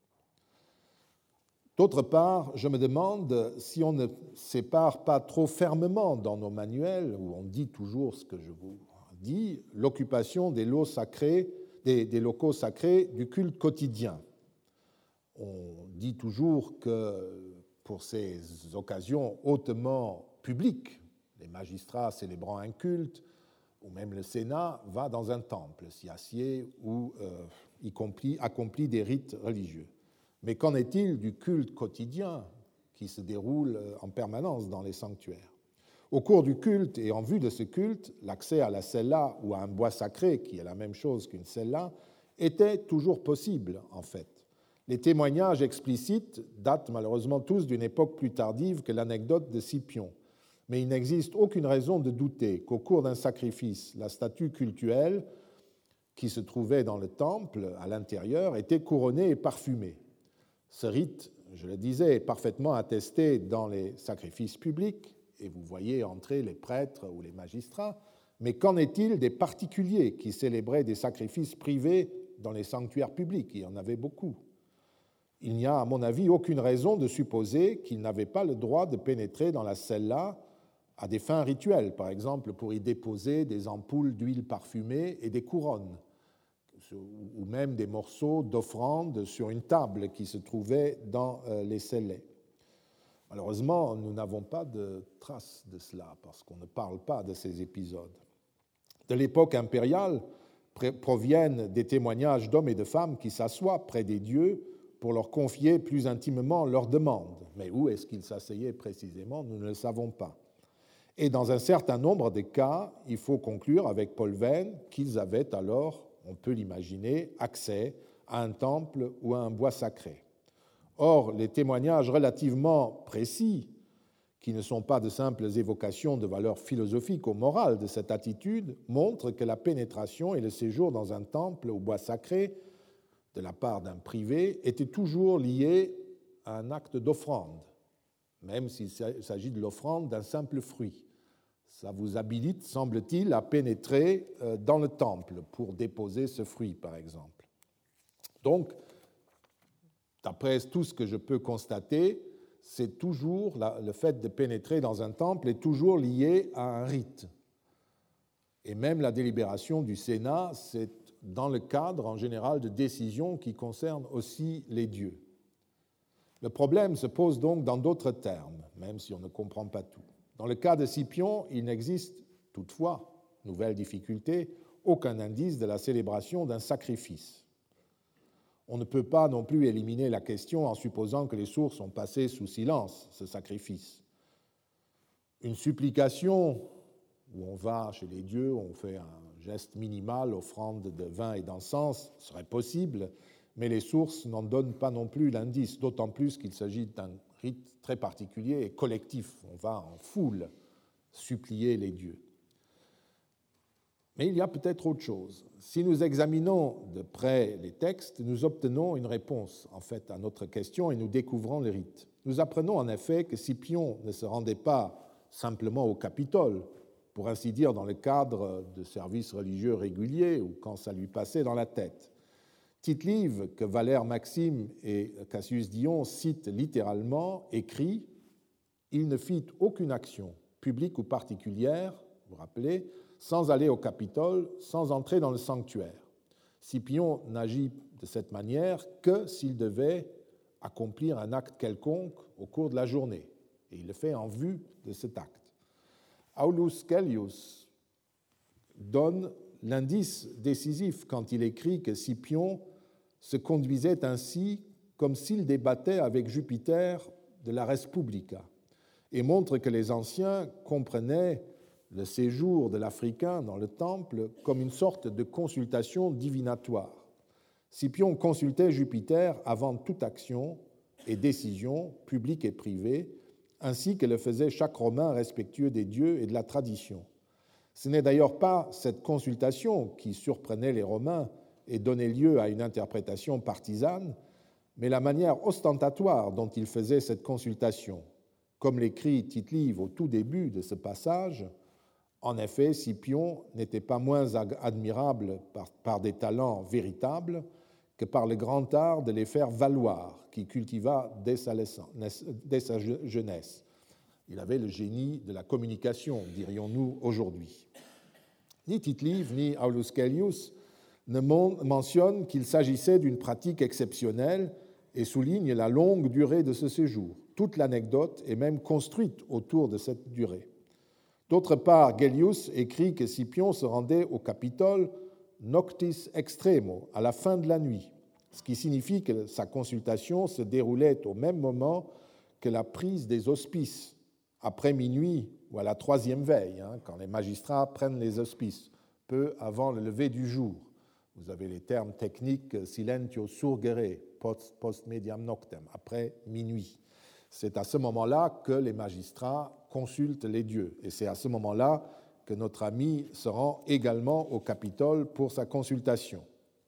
S1: D'autre part, je me demande si on ne sépare pas trop fermement dans nos manuels, où on dit toujours ce que je vous dis, l'occupation des, lots sacrés, des, des locaux sacrés du culte quotidien. On dit toujours que pour ces occasions hautement publiques, les magistrats célébrant un culte, ou même le Sénat, va dans un temple, s'y assied ou euh, y accomplit, accomplit des rites religieux. Mais qu'en est-il du culte quotidien qui se déroule en permanence dans les sanctuaires? Au cours du culte et en vue de ce culte, l'accès à la cella ou à un bois sacré, qui est la même chose qu'une cella, était toujours possible, en fait. Les témoignages explicites datent malheureusement tous d'une époque plus tardive que l'anecdote de Scipion. Mais il n'existe aucune raison de douter qu'au cours d'un sacrifice, la statue cultuelle qui se trouvait dans le temple, à l'intérieur, était couronnée et parfumée. Ce rite, je le disais, est parfaitement attesté dans les sacrifices publics, et vous voyez entrer les prêtres ou les magistrats, mais qu'en est-il des particuliers qui célébraient des sacrifices privés dans les sanctuaires publics? Il y en avait beaucoup. Il n'y a, à mon avis, aucune raison de supposer qu'ils n'avaient pas le droit de pénétrer dans la cella à des fins rituelles, par exemple pour y déposer des ampoules d'huile parfumée et des couronnes, ou même des morceaux d'offrande sur une table qui se trouvait dans les cellets. Malheureusement, nous n'avons pas de traces de cela, parce qu'on ne parle pas de ces épisodes. De l'époque impériale proviennent des témoignages d'hommes et de femmes qui s'assoient près des dieux pour leur confier plus intimement leurs demandes. Mais où est-ce qu'ils s'asseyaient précisément, nous ne le savons pas. Et dans un certain nombre de cas, il faut conclure avec Paul Venn qu'ils avaient alors, on peut l'imaginer, accès à un temple ou à un bois sacré. Or, les témoignages relativement précis, qui ne sont pas de simples évocations de valeurs philosophiques ou morales de cette attitude, montrent que la pénétration et le séjour dans un temple ou bois sacré de la part d'un privé étaient toujours liés à un acte d'offrande, même s'il s'agit de l'offrande d'un simple fruit. Ça vous habilite, semble-t-il, à pénétrer dans le temple pour déposer ce fruit, par exemple. Donc, d'après tout ce que je peux constater, c'est toujours le fait de pénétrer dans un temple est toujours lié à un rite. Et même la délibération du Sénat, c'est dans le cadre, en général, de décisions qui concernent aussi les dieux. Le problème se pose donc dans d'autres termes, même si on ne comprend pas tout. Dans le cas de Scipion, il n'existe toutefois, nouvelle difficulté, aucun indice de la célébration d'un sacrifice. On ne peut pas non plus éliminer la question en supposant que les sources ont passé sous silence ce sacrifice. Une supplication où on va chez les dieux, on fait un geste minimal, offrande de vin et d'encens, serait possible, mais les sources n'en donnent pas non plus l'indice, d'autant plus qu'il s'agit d'un rite très particulier et collectif. On va en foule supplier les dieux. Mais il y a peut-être autre chose. Si nous examinons de près les textes, nous obtenons une réponse en fait à notre question et nous découvrons le rite. Nous apprenons en effet que Scipion ne se rendait pas simplement au Capitole, pour ainsi dire dans le cadre de services religieux réguliers ou quand ça lui passait dans la tête. Tite-Live, que Valère Maxime et Cassius Dion citent littéralement, écrit « Il ne fit aucune action, publique ou particulière, vous vous rappelez, sans aller au Capitole, sans entrer dans le sanctuaire. Scipion n'agit de cette manière que s'il devait accomplir un acte quelconque au cours de la journée, et il le fait en vue de cet acte. Aulus Gellius donne l'indice décisif quand il écrit que Scipion se conduisait ainsi comme s'il débattait avec Jupiter de la res publica, et montre que les anciens comprenaient le séjour de l'Africain dans le temple comme une sorte de consultation divinatoire. Scipion consultait Jupiter avant toute action et décision, publique et privée, ainsi que le faisait chaque Romain respectueux des dieux et de la tradition. Ce n'est d'ailleurs pas cette consultation qui surprenait les Romains et donnait lieu à une interprétation partisane, mais la manière ostentatoire dont il faisait cette consultation. Comme l'écrit Tite-Live au tout début de ce passage, en effet, Scipion n'était pas moins admirable par, par des talents véritables que par le grand art de les faire valoir, qu'il cultiva dès sa, dès sa jeunesse. Il avait le génie de la communication, dirions-nous aujourd'hui. Ni Tite-Live ni Aulus Gellius ne mentionnent qu'il s'agissait d'une pratique exceptionnelle et soulignent la longue durée de ce séjour. Toute l'anecdote est même construite autour de cette durée. D'autre part, Gellius écrit que Scipion se rendait au Capitole noctis extremo, à la fin de la nuit, ce qui signifie que sa consultation se déroulait au même moment que la prise des auspices, après minuit ou à la troisième veille, hein, quand les magistrats prennent les auspices, peu avant le lever du jour. Vous avez les termes techniques silentio surgere, post, post mediam noctem, après minuit. C'est à ce moment-là que les magistrats consultent les dieux. Et c'est à ce moment-là que notre ami se rend également au Capitole pour sa consultation.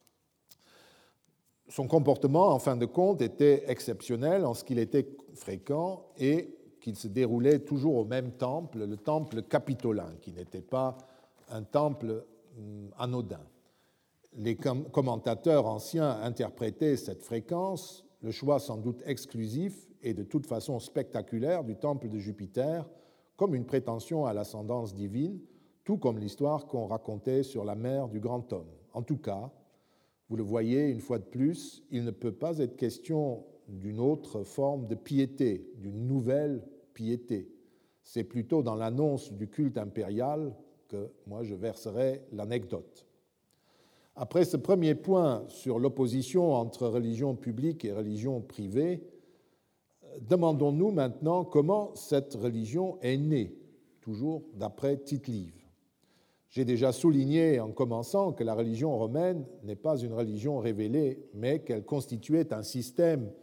S1: Son comportement, en fin de compte, était exceptionnel en ce qu'il était fréquent et qu'il se déroulait toujours au même temple, le temple capitolin, qui n'était pas un temple anodin. Les commentateurs anciens interprétaient cette fréquence, le choix sans doute exclusif et de toute façon spectaculaire du temple de Jupiter, comme une prétention à l'ascendance divine, tout comme l'histoire qu'on racontait sur la mer du grand homme. En tout cas, vous le voyez une fois de plus, il ne peut pas être question d'une autre forme de piété, d'une nouvelle piété. C'est plutôt dans l'annonce du culte impérial que moi je verserai l'anecdote. Après ce premier point sur l'opposition entre religion publique et religion privée, demandons-nous maintenant comment cette religion est née, toujours d'après Tite-Live. J'ai déjà souligné en commençant que la religion romaine n'est pas une religion révélée, mais qu'elle constituait un système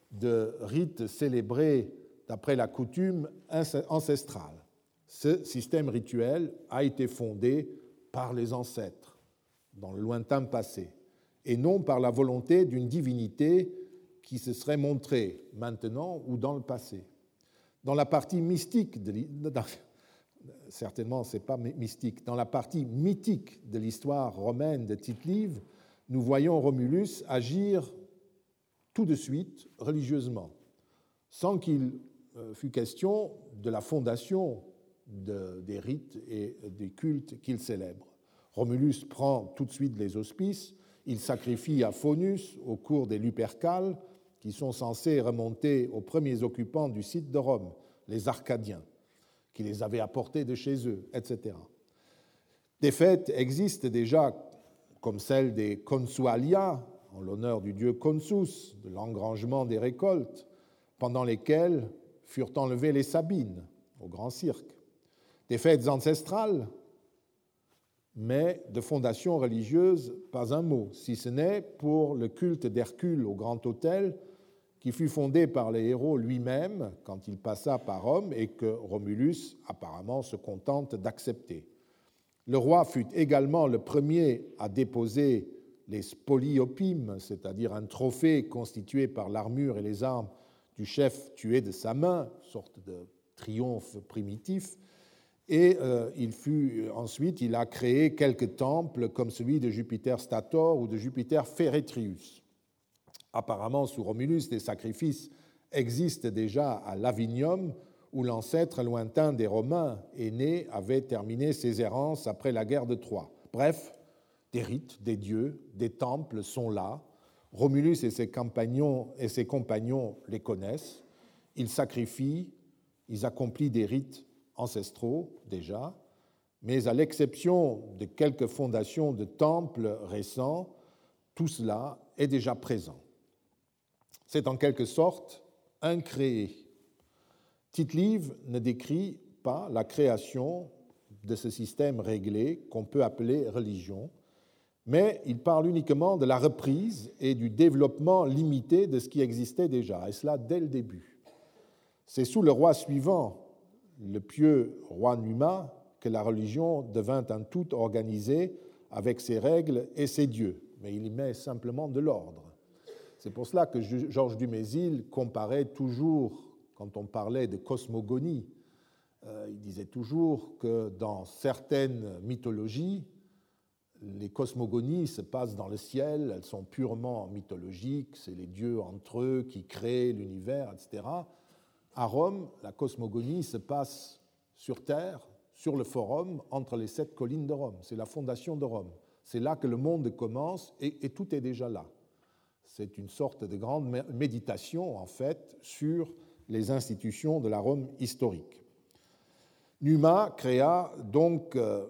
S1: de rites célébrés d'après la coutume ancestrale. Ce système rituel a été fondé par les ancêtres, dans le lointain passé, et non par la volonté d'une divinité qui se serait montrée maintenant ou dans le passé. Dans la partie mystique, de dans, certainement ce n'est pas mystique, dans la partie mythique de l'histoire romaine de Tite-Live, nous voyons Romulus agir tout de suite religieusement, sans qu'il fût question de la fondation de, des rites et des cultes qu'il célèbre. Romulus prend tout de suite les auspices, il sacrifie à Faunus au cours des Lupercales, qui sont censés remonter aux premiers occupants du site de Rome, les Arcadiens, qui les avaient apportés de chez eux, et cetera. Des fêtes existent déjà, comme celle des Consualia, en l'honneur du dieu Consus, de l'engrangement des récoltes, pendant lesquelles furent enlevées les Sabines au Grand Cirque. Des fêtes ancestrales, mais de fondation religieuse, pas un mot, si ce n'est pour le culte d'Hercule au Grand Autel, qui fut fondé par le héros lui-même quand il passa par Rome et que Romulus apparemment se contente d'accepter. Le roi fut également le premier à déposer les spoliopimes, c'est-à-dire un trophée constitué par l'armure et les armes du chef tué de sa main, sorte de triomphe primitif, et euh, il fut, ensuite il a créé quelques temples comme celui de Jupiter Stator ou de Jupiter Feretrius. Apparemment, sous Romulus, des sacrifices existent déjà à Lavinium, où l'ancêtre lointain des Romains, Énée, avait terminé ses errances après la guerre de Troie. Bref, des rites, des dieux, des temples sont là. Romulus et ses compagnons, et ses compagnons les connaissent. Ils sacrifient, ils accomplissent des rites ancestraux déjà, mais à l'exception de quelques fondations de temples récents, tout cela est déjà présent. C'est en quelque sorte incréé. Tite-Live ne décrit pas la création de ce système réglé qu'on peut appeler religion, mais il parle uniquement de la reprise et du développement limité de ce qui existait déjà, et cela dès le début. C'est sous le roi suivant, le pieux roi Numa, que la religion devint un tout organisé avec ses règles et ses dieux, mais il y met simplement de l'ordre. C'est pour cela que Georges Dumézil comparait toujours, quand on parlait de cosmogonie, euh, il disait toujours que dans certaines mythologies, les cosmogonies se passent dans le ciel, elles sont purement mythologiques, c'est les dieux entre eux qui créent l'univers, et cetera. À Rome, la cosmogonie se passe sur Terre, sur le forum, entre les sept collines de Rome. C'est la fondation de Rome. C'est là que le monde commence et, et tout est déjà là. C'est une sorte de grande méditation, en fait, sur les institutions de la Rome historique. Numa créa donc, euh,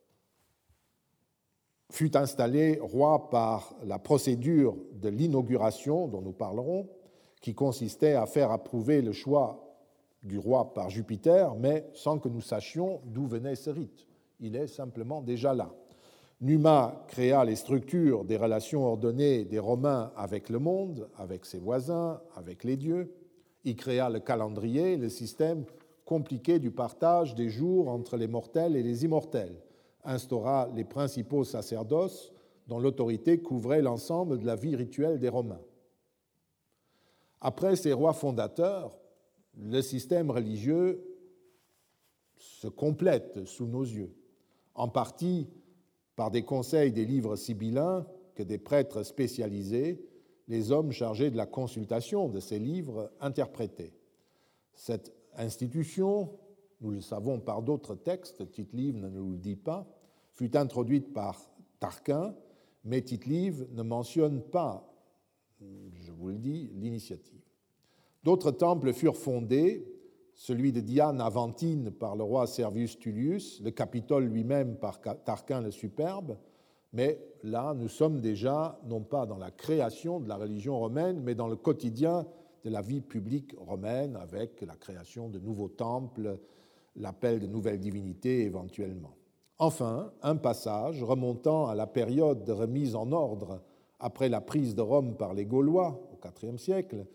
S1: fut installé roi par la procédure de l'inauguration, dont nous parlerons, qui consistait à faire approuver le choix du roi par Jupiter, mais sans que nous sachions d'où venait ce rite. Il est simplement déjà là. Numa créa les structures des relations ordonnées des Romains avec le monde, avec ses voisins, avec les dieux. Il créa le calendrier, le système compliqué du partage des jours entre les mortels et les immortels, instaura les principaux sacerdoces dont l'autorité couvrait l'ensemble de la vie rituelle des Romains. Après ces rois fondateurs, le système religieux se complète sous nos yeux, en partie par des conseils des livres sibyllins que des prêtres spécialisés, les hommes chargés de la consultation de ces livres, interprétaient. Cette institution, nous le savons par d'autres textes, Tite-Live ne nous le dit pas, fut introduite par Tarquin, mais Tite-Live ne mentionne pas, je vous le dis, l'initiative. D'autres temples furent fondés, celui de Diane Aventine par le roi Servius Tullius, le Capitole lui-même par Tarquin le Superbe, mais là, nous sommes déjà, non pas dans la création de la religion romaine, mais dans le quotidien de la vie publique romaine, avec la création de nouveaux temples, l'appel de nouvelles divinités éventuellement. Enfin, un passage remontant à la période de remise en ordre après la prise de Rome par les Gaulois au quatrième siècle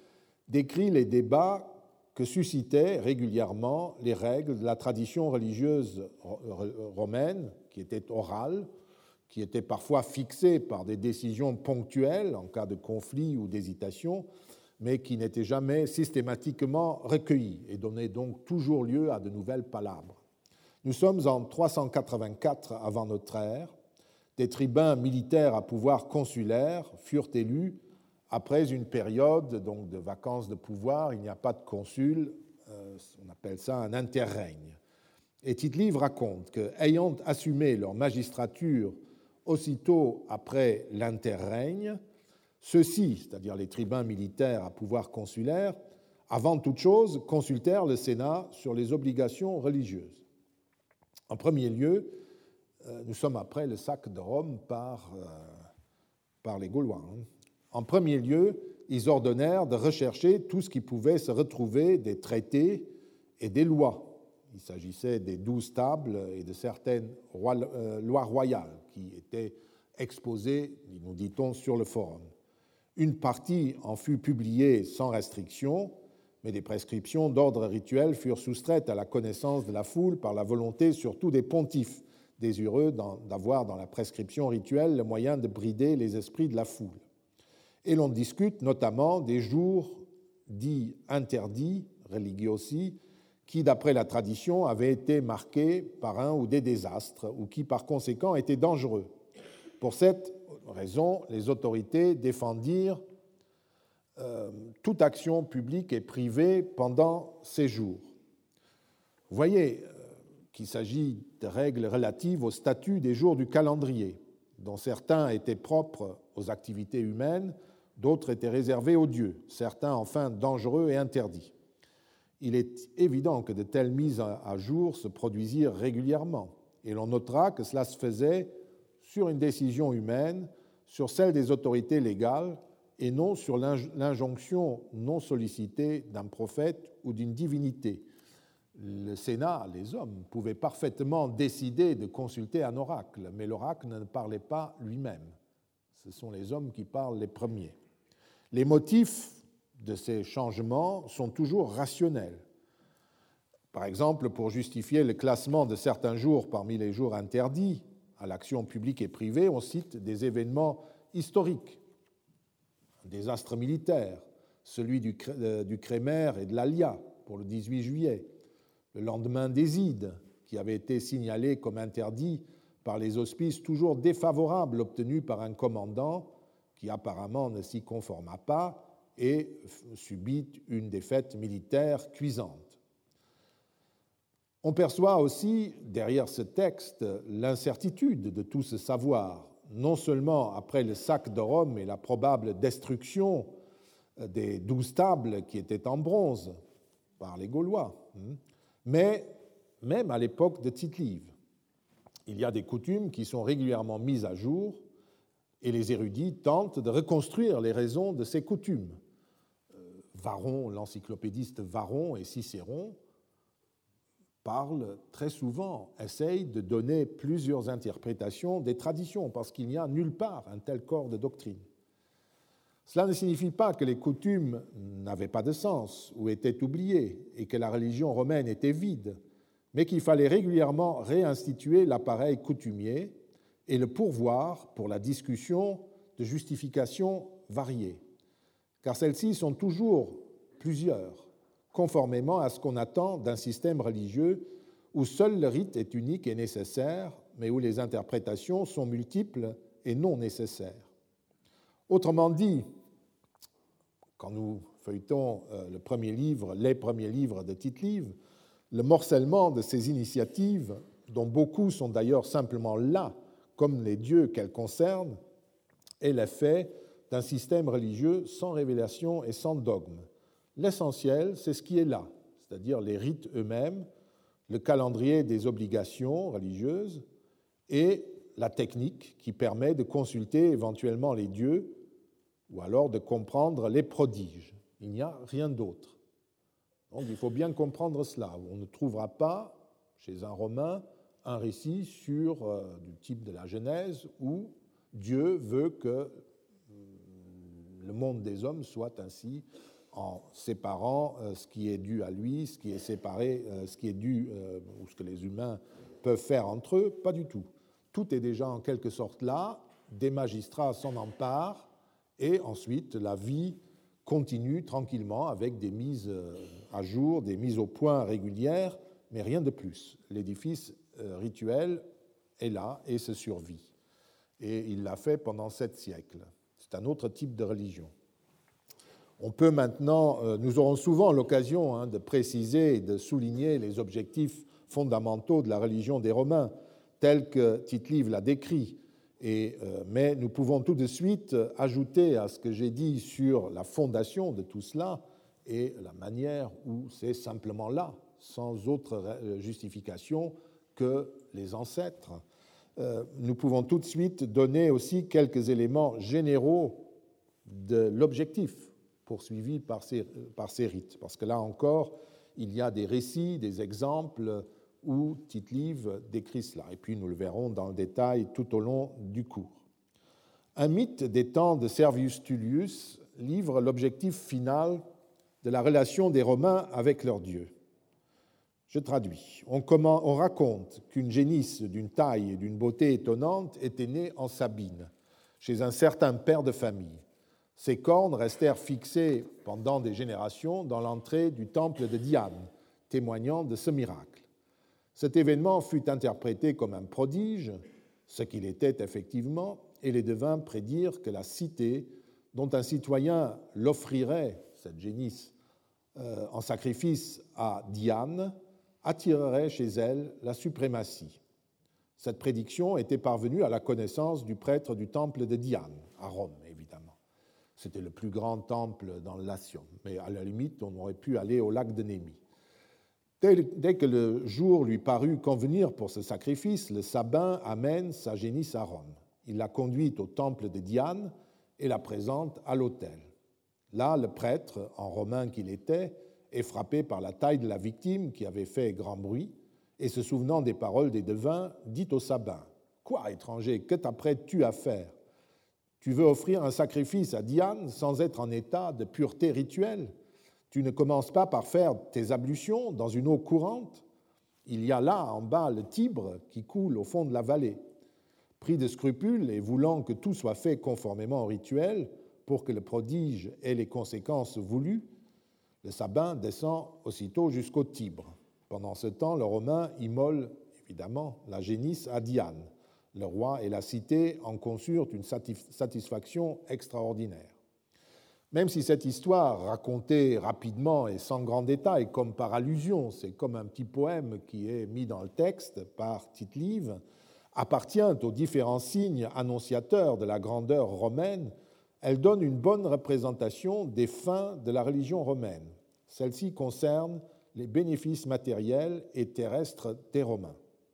S1: décrit les débats que suscitaient régulièrement les règles de la tradition religieuse romaine, qui était orale, qui était parfois fixée par des décisions ponctuelles en cas de conflit ou d'hésitation, mais qui n'était jamais systématiquement recueillie et donnait donc toujours lieu à de nouvelles palabres. Nous sommes en trois cent quatre-vingt-quatre avant notre ère. Des tribuns militaires à pouvoir consulaire furent élus après une période donc, de vacances de pouvoir. Il n'y a pas de consul, euh, on appelle ça un interrègne. Et Tite-Live raconte qu'ayant assumé leur magistrature aussitôt après l'interrègne, ceux-ci, c'est-à-dire les tribuns militaires à pouvoir consulaire, avant toute chose, consultèrent le Sénat sur les obligations religieuses. En premier lieu, nous sommes après le sac de Rome par, euh, par les Gaulois. En premier lieu, ils ordonnèrent de rechercher tout ce qui pouvait se retrouver des traités et des lois. Il s'agissait des douze tables et de certaines lois royales qui étaient exposées, nous dit-on, sur le forum. Une partie en fut publiée sans restriction, mais des prescriptions d'ordre rituel furent soustraites à la connaissance de la foule par la volonté surtout des pontifes, désireux d'avoir dans la prescription rituelle le moyen de brider les esprits de la foule. Et l'on discute notamment des jours dits interdits, religiosi, qui, d'après la tradition, avaient été marqués par un ou des désastres, ou qui, par conséquent, étaient dangereux. Pour cette raison, les autorités défendirent euh, toute action publique et privée pendant ces jours. Vous voyez euh, qu'il s'agit de règles relatives au statut des jours du calendrier, dont certains étaient propres aux activités humaines, d'autres étaient réservés aux dieux, certains enfin dangereux et interdits. Il est évident que de telles mises à jour se produisirent régulièrement, et l'on notera que cela se faisait sur une décision humaine, sur celle des autorités légales, et non sur l'injonction non sollicitée d'un prophète ou d'une divinité. Le Sénat, les hommes, pouvaient parfaitement décider de consulter un oracle, mais l'oracle ne parlait pas lui-même. Ce sont les hommes qui parlent les premiers. Les motifs de ces changements sont toujours rationnels. Par exemple, pour justifier le classement de certains jours parmi les jours interdits à l'action publique et privée, on cite des événements historiques, un désastre militaire, celui du, du Crémer et de l'Alia pour le dix-huit juillet, le lendemain des Ides, qui avait été signalé comme interdit par les auspices toujours défavorables obtenus par un commandant qui apparemment ne s'y conforma pas et subit une défaite militaire cuisante. On perçoit aussi, derrière ce texte, l'incertitude de tout ce savoir, non seulement après le sac de Rome et la probable destruction des douze tables qui étaient en bronze par les Gaulois, mais même à l'époque de Tite-Live. Il y a des coutumes qui sont régulièrement mises à jour et les érudits tentent de reconstruire les raisons de ces coutumes. Varron, l'encyclopédiste Varron et Cicéron parlent très souvent, essayent de donner plusieurs interprétations des traditions, parce qu'il n'y a nulle part un tel corps de doctrine. Cela ne signifie pas que les coutumes n'avaient pas de sens ou étaient oubliées et que la religion romaine était vide, mais qu'il fallait régulièrement réinstituer l'appareil coutumier et le pourvoir pour la discussion de justifications variées, car celles-ci sont toujours plusieurs, conformément à ce qu'on attend d'un système religieux où seul le rite est unique et nécessaire, mais où les interprétations sont multiples et non nécessaires. Autrement dit, quand nous feuilletons le premier livre, les premiers livres de Tite-Live, le morcellement de ces initiatives, dont beaucoup sont d'ailleurs simplement là, comme les dieux qu'elles concernent, est l'effet d'un système religieux sans révélation et sans dogme. L'essentiel, c'est ce qui est là, c'est-à-dire les rites eux-mêmes, le calendrier des obligations religieuses et la technique qui permet de consulter éventuellement les dieux ou alors de comprendre les prodiges. Il n'y a rien d'autre. Donc il faut bien comprendre cela. On ne trouvera pas chez un Romain un récit sur, euh, du type de la Genèse où Dieu veut que le monde des hommes soit ainsi en séparant ce qui est dû à lui, ce qui est séparé, ce qui est dû, ou ce que les humains peuvent faire entre eux, pas du tout. Tout est déjà en quelque sorte là, des magistrats s'en emparent, et ensuite la vie continue tranquillement avec des mises à jour, des mises au point régulières, mais rien de plus. L'édifice rituel est là et se survit. Et il l'a fait pendant sept siècles. C'est un autre type de religion. On peut maintenant, nous aurons souvent l'occasion hein, de préciser et de souligner les objectifs fondamentaux de la religion des Romains, tels que Tite-Live l'a décrit. Et, euh, mais nous pouvons tout de suite ajouter à ce que j'ai dit sur la fondation de tout cela et la manière où c'est simplement là, sans autre justification que les ancêtres. Euh, nous pouvons tout de suite donner aussi quelques éléments généraux de l'objectif poursuivi par ces, par ces rites. Parce que là encore, il y a des récits, des exemples où Tite-Live décrit cela. Et puis nous le verrons dans le détail tout au long du cours. Un mythe des temps de Servius Tullius livre l'objectif final de la relation des Romains avec leur Dieu. Je traduis. On, comment, on raconte qu'une génisse d'une taille et d'une beauté étonnante était née en Sabine, chez un certain père de famille. Ses cornes restèrent fixées pendant des générations dans l'entrée du temple de Diane, témoignant de ce miracle. Cet événement fut interprété comme un prodige, ce qu'il était effectivement, et les devins prédirent que la cité, dont un citoyen l'offrirait, cette génisse, euh, en sacrifice à Diane, attirerait chez elle la suprématie. Cette prédiction était parvenue à la connaissance du prêtre du temple de Diane, à Rome, évidemment. C'était le plus grand temple dans le Latium, mais à la limite, on aurait pu aller au lac de Némi. Dès que le jour lui parut convenir pour ce sacrifice, le Sabin amène sa génisse à Rome. Il la conduit au temple de Diane et la présente à l'autel. Là, le prêtre, en romain qu'il était, est frappé par la taille de la victime qui avait fait grand bruit et, se souvenant des paroles des devins, dit au Sabin : « Quoi, étranger, que t'apprêtes-tu à faire ? Tu veux offrir un sacrifice à Diane sans être en état de pureté rituelle ? Tu ne commences pas par faire tes ablutions dans une eau courante ? Il y a là, en bas, le Tibre qui coule au fond de la vallée. » Pris de scrupules et voulant que tout soit fait conformément au rituel pour que le prodige ait les conséquences voulues, le Sabin descend aussitôt jusqu'au Tibre. Pendant ce temps, le Romain immole, évidemment, la génisse à Diane. Le roi et la cité en conçurent une satisfaction extraordinaire. Même si cette histoire, racontée rapidement et sans grand détail, comme par allusion, c'est comme un petit poème qui est mis dans le texte par Tite-Live, appartient aux différents signes annonciateurs de la grandeur romaine, elle donne une bonne représentation des fins de la religion romaine. Celle-ci concerne les bénéfices matériels et terrestres des Romains.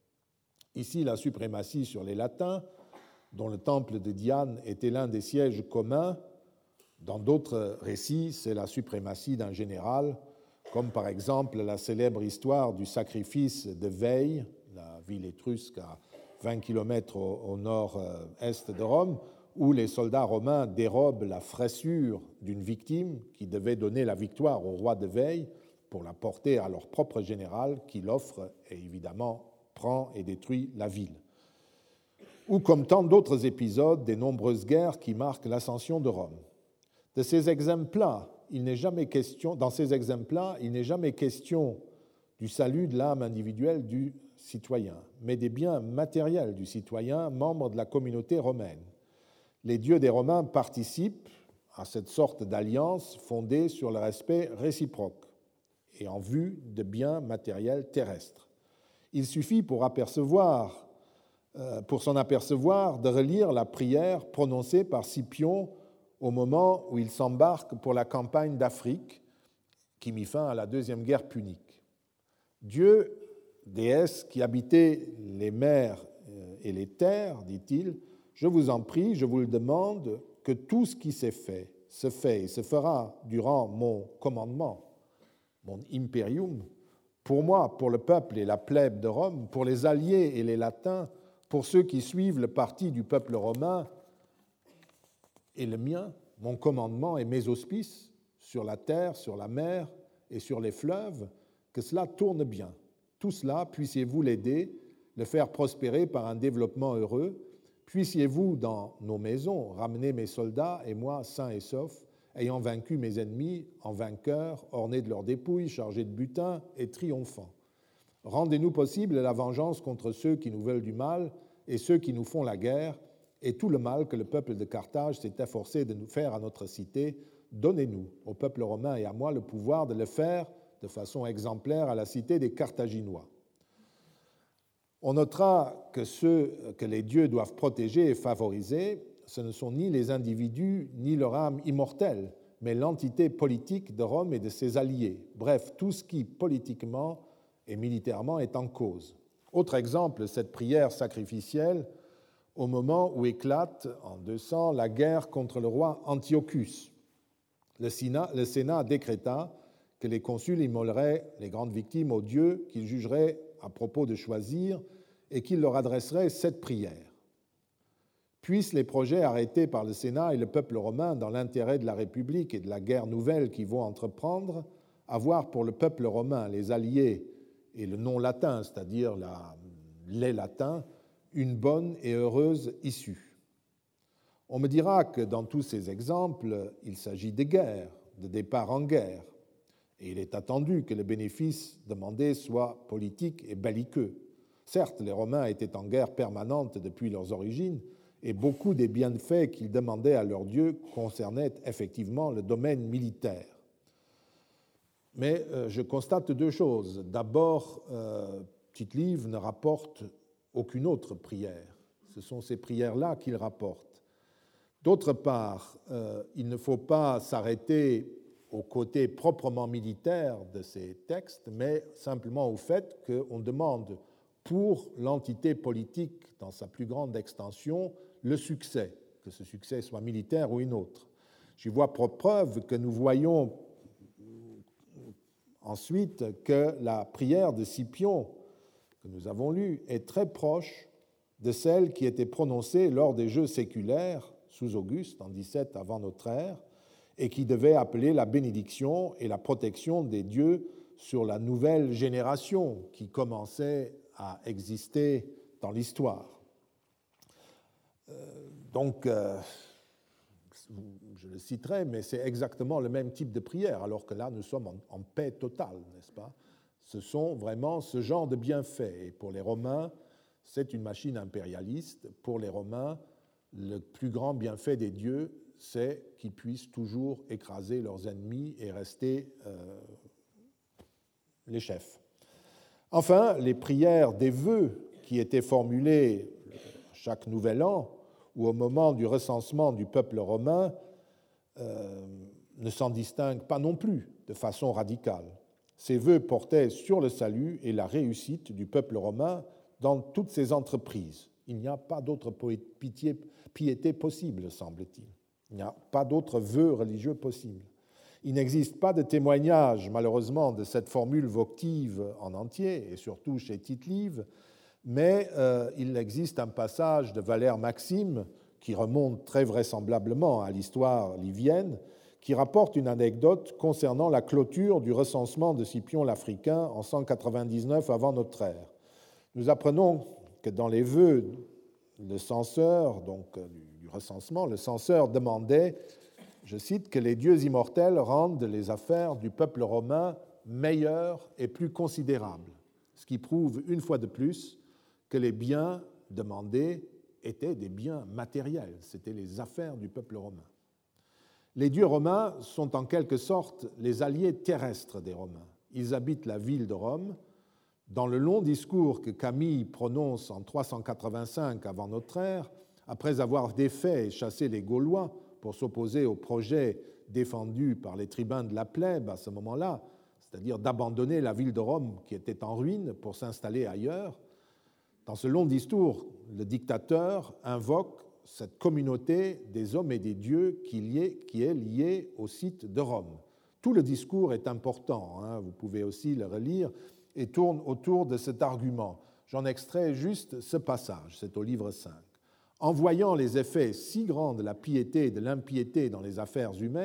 S1: Ici, la suprématie sur les Latins, dont le temple de Diane était l'un des sièges communs. Dans d'autres récits, c'est la suprématie d'un général, comme par exemple la célèbre histoire du sacrifice de Veille, la ville étrusque à vingt kilomètres au, au nord-est de Rome, où les soldats romains dérobent la fraissure d'une victime qui devait donner la victoire au roi de Veille pour la porter à leur propre général qui l'offre et évidemment prend et détruit la ville. Ou comme tant d'autres épisodes des nombreuses guerres qui marquent l'ascension de Rome. De ces exemples-là, il n'est jamais question, dans ces exemples-là, il n'est jamais question du salut de l'âme individuelle du citoyen, mais des biens matériels du citoyen, membre de la communauté romaine. Les dieux des Romains participent à cette sorte d'alliance fondée sur le respect réciproque et en vue de biens matériels terrestres. Il suffit pour apercevoir, euh, pour s'en apercevoir, de relire la prière prononcée par Scipion au moment où il s'embarque pour la campagne d'Afrique qui mit fin à la Deuxième Guerre punique. Dieu, déesse qui habitait les mers et les terres, dit-il, je vous en prie, je vous le demande, que tout ce qui s'est fait, se fait et se fera durant mon commandement, mon imperium, pour moi, pour le peuple et la plèbe de Rome, pour les alliés et les latins, pour ceux qui suivent le parti du peuple romain et le mien, mon commandement et mes auspices, sur la terre, sur la mer et sur les fleuves, que cela tourne bien. Tout cela, puissiez-vous l'aider, le faire prospérer par un développement heureux. Puissiez-vous, dans nos maisons, ramener mes soldats et moi sains et saufs, ayant vaincu mes ennemis en vainqueurs, ornés de leurs dépouilles, chargés de butin et triomphants. Rendez-nous possible la vengeance contre ceux qui nous veulent du mal et ceux qui nous font la guerre, et tout le mal que le peuple de Carthage s'est efforcé de nous faire à notre cité. Donnez-nous, au peuple romain et à moi, le pouvoir de le faire de façon exemplaire à la cité des Carthaginois. On notera que ceux que les dieux doivent protéger et favoriser, ce ne sont ni les individus ni leur âme immortelle, mais l'entité politique de Rome et de ses alliés. Bref, tout ce qui, politiquement et militairement, est en cause. Autre exemple, cette prière sacrificielle au moment où éclate, en deux cents, la guerre contre le roi Antiochus. Le Sénat, le Sénat décréta que les consuls immoleraient les grandes victimes aux dieux qu'ils jugeraient à propos de choisir et qu'ils leur adresseraient cette prière. Puissent les projets arrêtés par le Sénat et le peuple romain dans l'intérêt de la République et de la guerre nouvelle qu'ils vont entreprendre, avoir pour le peuple romain, les alliés et le nom latin, c'est-à-dire la, les latins, une bonne et heureuse issue. On me dira que dans tous ces exemples, il s'agit de guerre, de départ en guerre, et il est attendu que le bénéfice demandé soit politique et belliqueux. Certes, les Romains étaient en guerre permanente depuis leurs origines, et beaucoup des bienfaits qu'ils demandaient à leurs dieux concernaient effectivement le domaine militaire. Mais euh, je constate deux choses. D'abord, euh, Tite-Live ne rapporte aucune autre prière. Ce sont ces prières-là qu'il rapporte. D'autre part, euh, il ne faut pas s'arrêter au côté proprement militaire de ces textes, mais simplement au fait qu'on demande pour l'entité politique dans sa plus grande extension le succès, que ce succès soit militaire ou une autre. J'y vois pour preuve que nous voyons ensuite que la prière de Scipion que nous avons lue est très proche de celle qui était prononcée lors des Jeux séculaires sous Auguste en dix-sept avant notre ère et qui devait appeler la bénédiction et la protection des dieux sur la nouvelle génération qui commençait à exister dans l'histoire. Euh, donc, euh, je le citerai, mais c'est exactement le même type de prière, alors que là, nous sommes en, en paix totale, n'est-ce pas? Ce sont vraiment ce genre de bienfaits. Et pour les Romains, c'est une machine impérialiste. Pour les Romains, le plus grand bienfait des dieux, c'est qu'ils puissent toujours écraser leurs ennemis et rester euh, les chefs. Enfin, les prières des vœux qui étaient formulées chaque nouvel an ou au moment du recensement du peuple romain euh, ne s'en distinguent pas non plus de façon radicale. Ces vœux portaient sur le salut et la réussite du peuple romain dans toutes ses entreprises. Il n'y a pas d'autre pitié, piété possible, semble-t-il. Il n'y a pas d'autres vœux religieux possibles. Il n'existe pas de témoignage, malheureusement, de cette formule votive en entier, et surtout chez Tite-Live, mais euh, il existe un passage de Valère Maxime, qui remonte très vraisemblablement à l'histoire livienne, qui rapporte une anecdote concernant la clôture du recensement de Scipion l'Africain en cent quatre-vingt-dix-neuf avant notre ère. Nous apprenons que dans les vœux, le censeur, donc du recensement, le censeur demandait, je cite, que les dieux immortels rendent les affaires du peuple romain meilleures et plus considérables, ce qui prouve une fois de plus que les biens demandés étaient des biens matériels, c'étaient les affaires du peuple romain. Les dieux romains sont en quelque sorte les alliés terrestres des Romains. Ils habitent la ville de Rome. Dans le long discours que Camille prononce en trois cent quatre-vingt-cinq avant notre ère, après avoir défait et chassé les Gaulois pour s'opposer au projet défendu par les tribuns de la plèbe à ce moment-là, c'est-à-dire d'abandonner la ville de Rome qui était en ruine pour s'installer ailleurs, dans ce long discours, le dictateur invoque cette communauté des hommes et des dieux qui est liée au site de Rome. Tout le discours est important, hein, vous pouvez aussi le relire, et tourne autour de cet argument. J'en extrais juste ce passage, c'est au livre cinq. En voyant les effets si grands de la piété et de l'impiété dans les affaires humaines,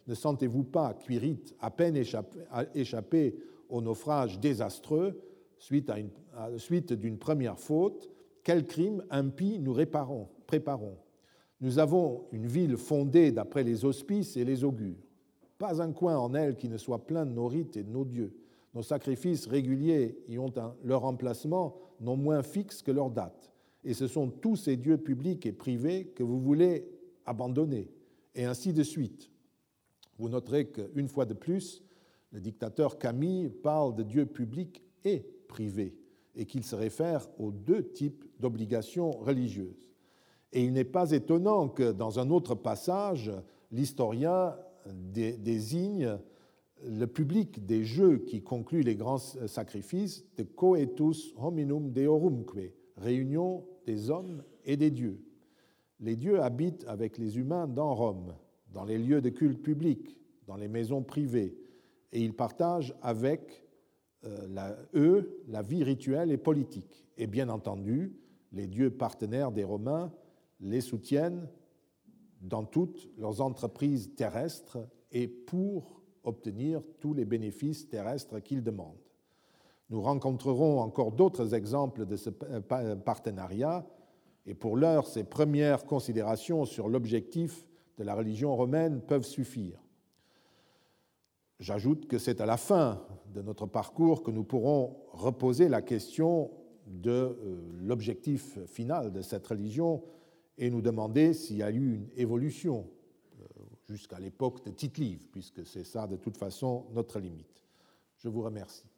S1: ne sentez-vous pas, Quirite, à peine échappé, échappé au naufrage désastreux, suite, à une, à, suite d'une première faute, quel crime impie nous réparons, préparons? Nous avons une ville fondée d'après les auspices et les augures. Pas un coin en elle qui ne soit plein de nos rites et de nos dieux. Nos sacrifices réguliers y ont un, leur emplacement non moins fixe que leur date. Et ce sont tous ces dieux publics et privés que vous voulez abandonner, et ainsi de suite. Vous noterez qu'une fois de plus, le dictateur Camille parle de dieux publics et privés, et qu'il se réfère aux deux types d'obligations religieuses. Et il n'est pas étonnant que, dans un autre passage, l'historien désigne le public des jeux qui concluent les grands sacrifices de coetus hominum deorumque, réunion des hommes et des dieux. Les dieux habitent avec les humains dans Rome, dans les lieux de culte public, dans les maisons privées, et ils partagent avec euh, la, eux la vie rituelle et politique. Et bien entendu, les dieux partenaires des Romains les soutiennent dans toutes leurs entreprises terrestres et pour obtenir tous les bénéfices terrestres qu'ils demandent. Nous rencontrerons encore d'autres exemples de ce partenariat, et pour l'heure, ces premières considérations sur l'objectif de la religion romaine peuvent suffire. J'ajoute que c'est à la fin de notre parcours que nous pourrons reposer la question de l'objectif final de cette religion et nous demander s'il y a eu une évolution jusqu'à l'époque de Tite-Live, puisque c'est ça de toute façon notre limite. Je vous remercie.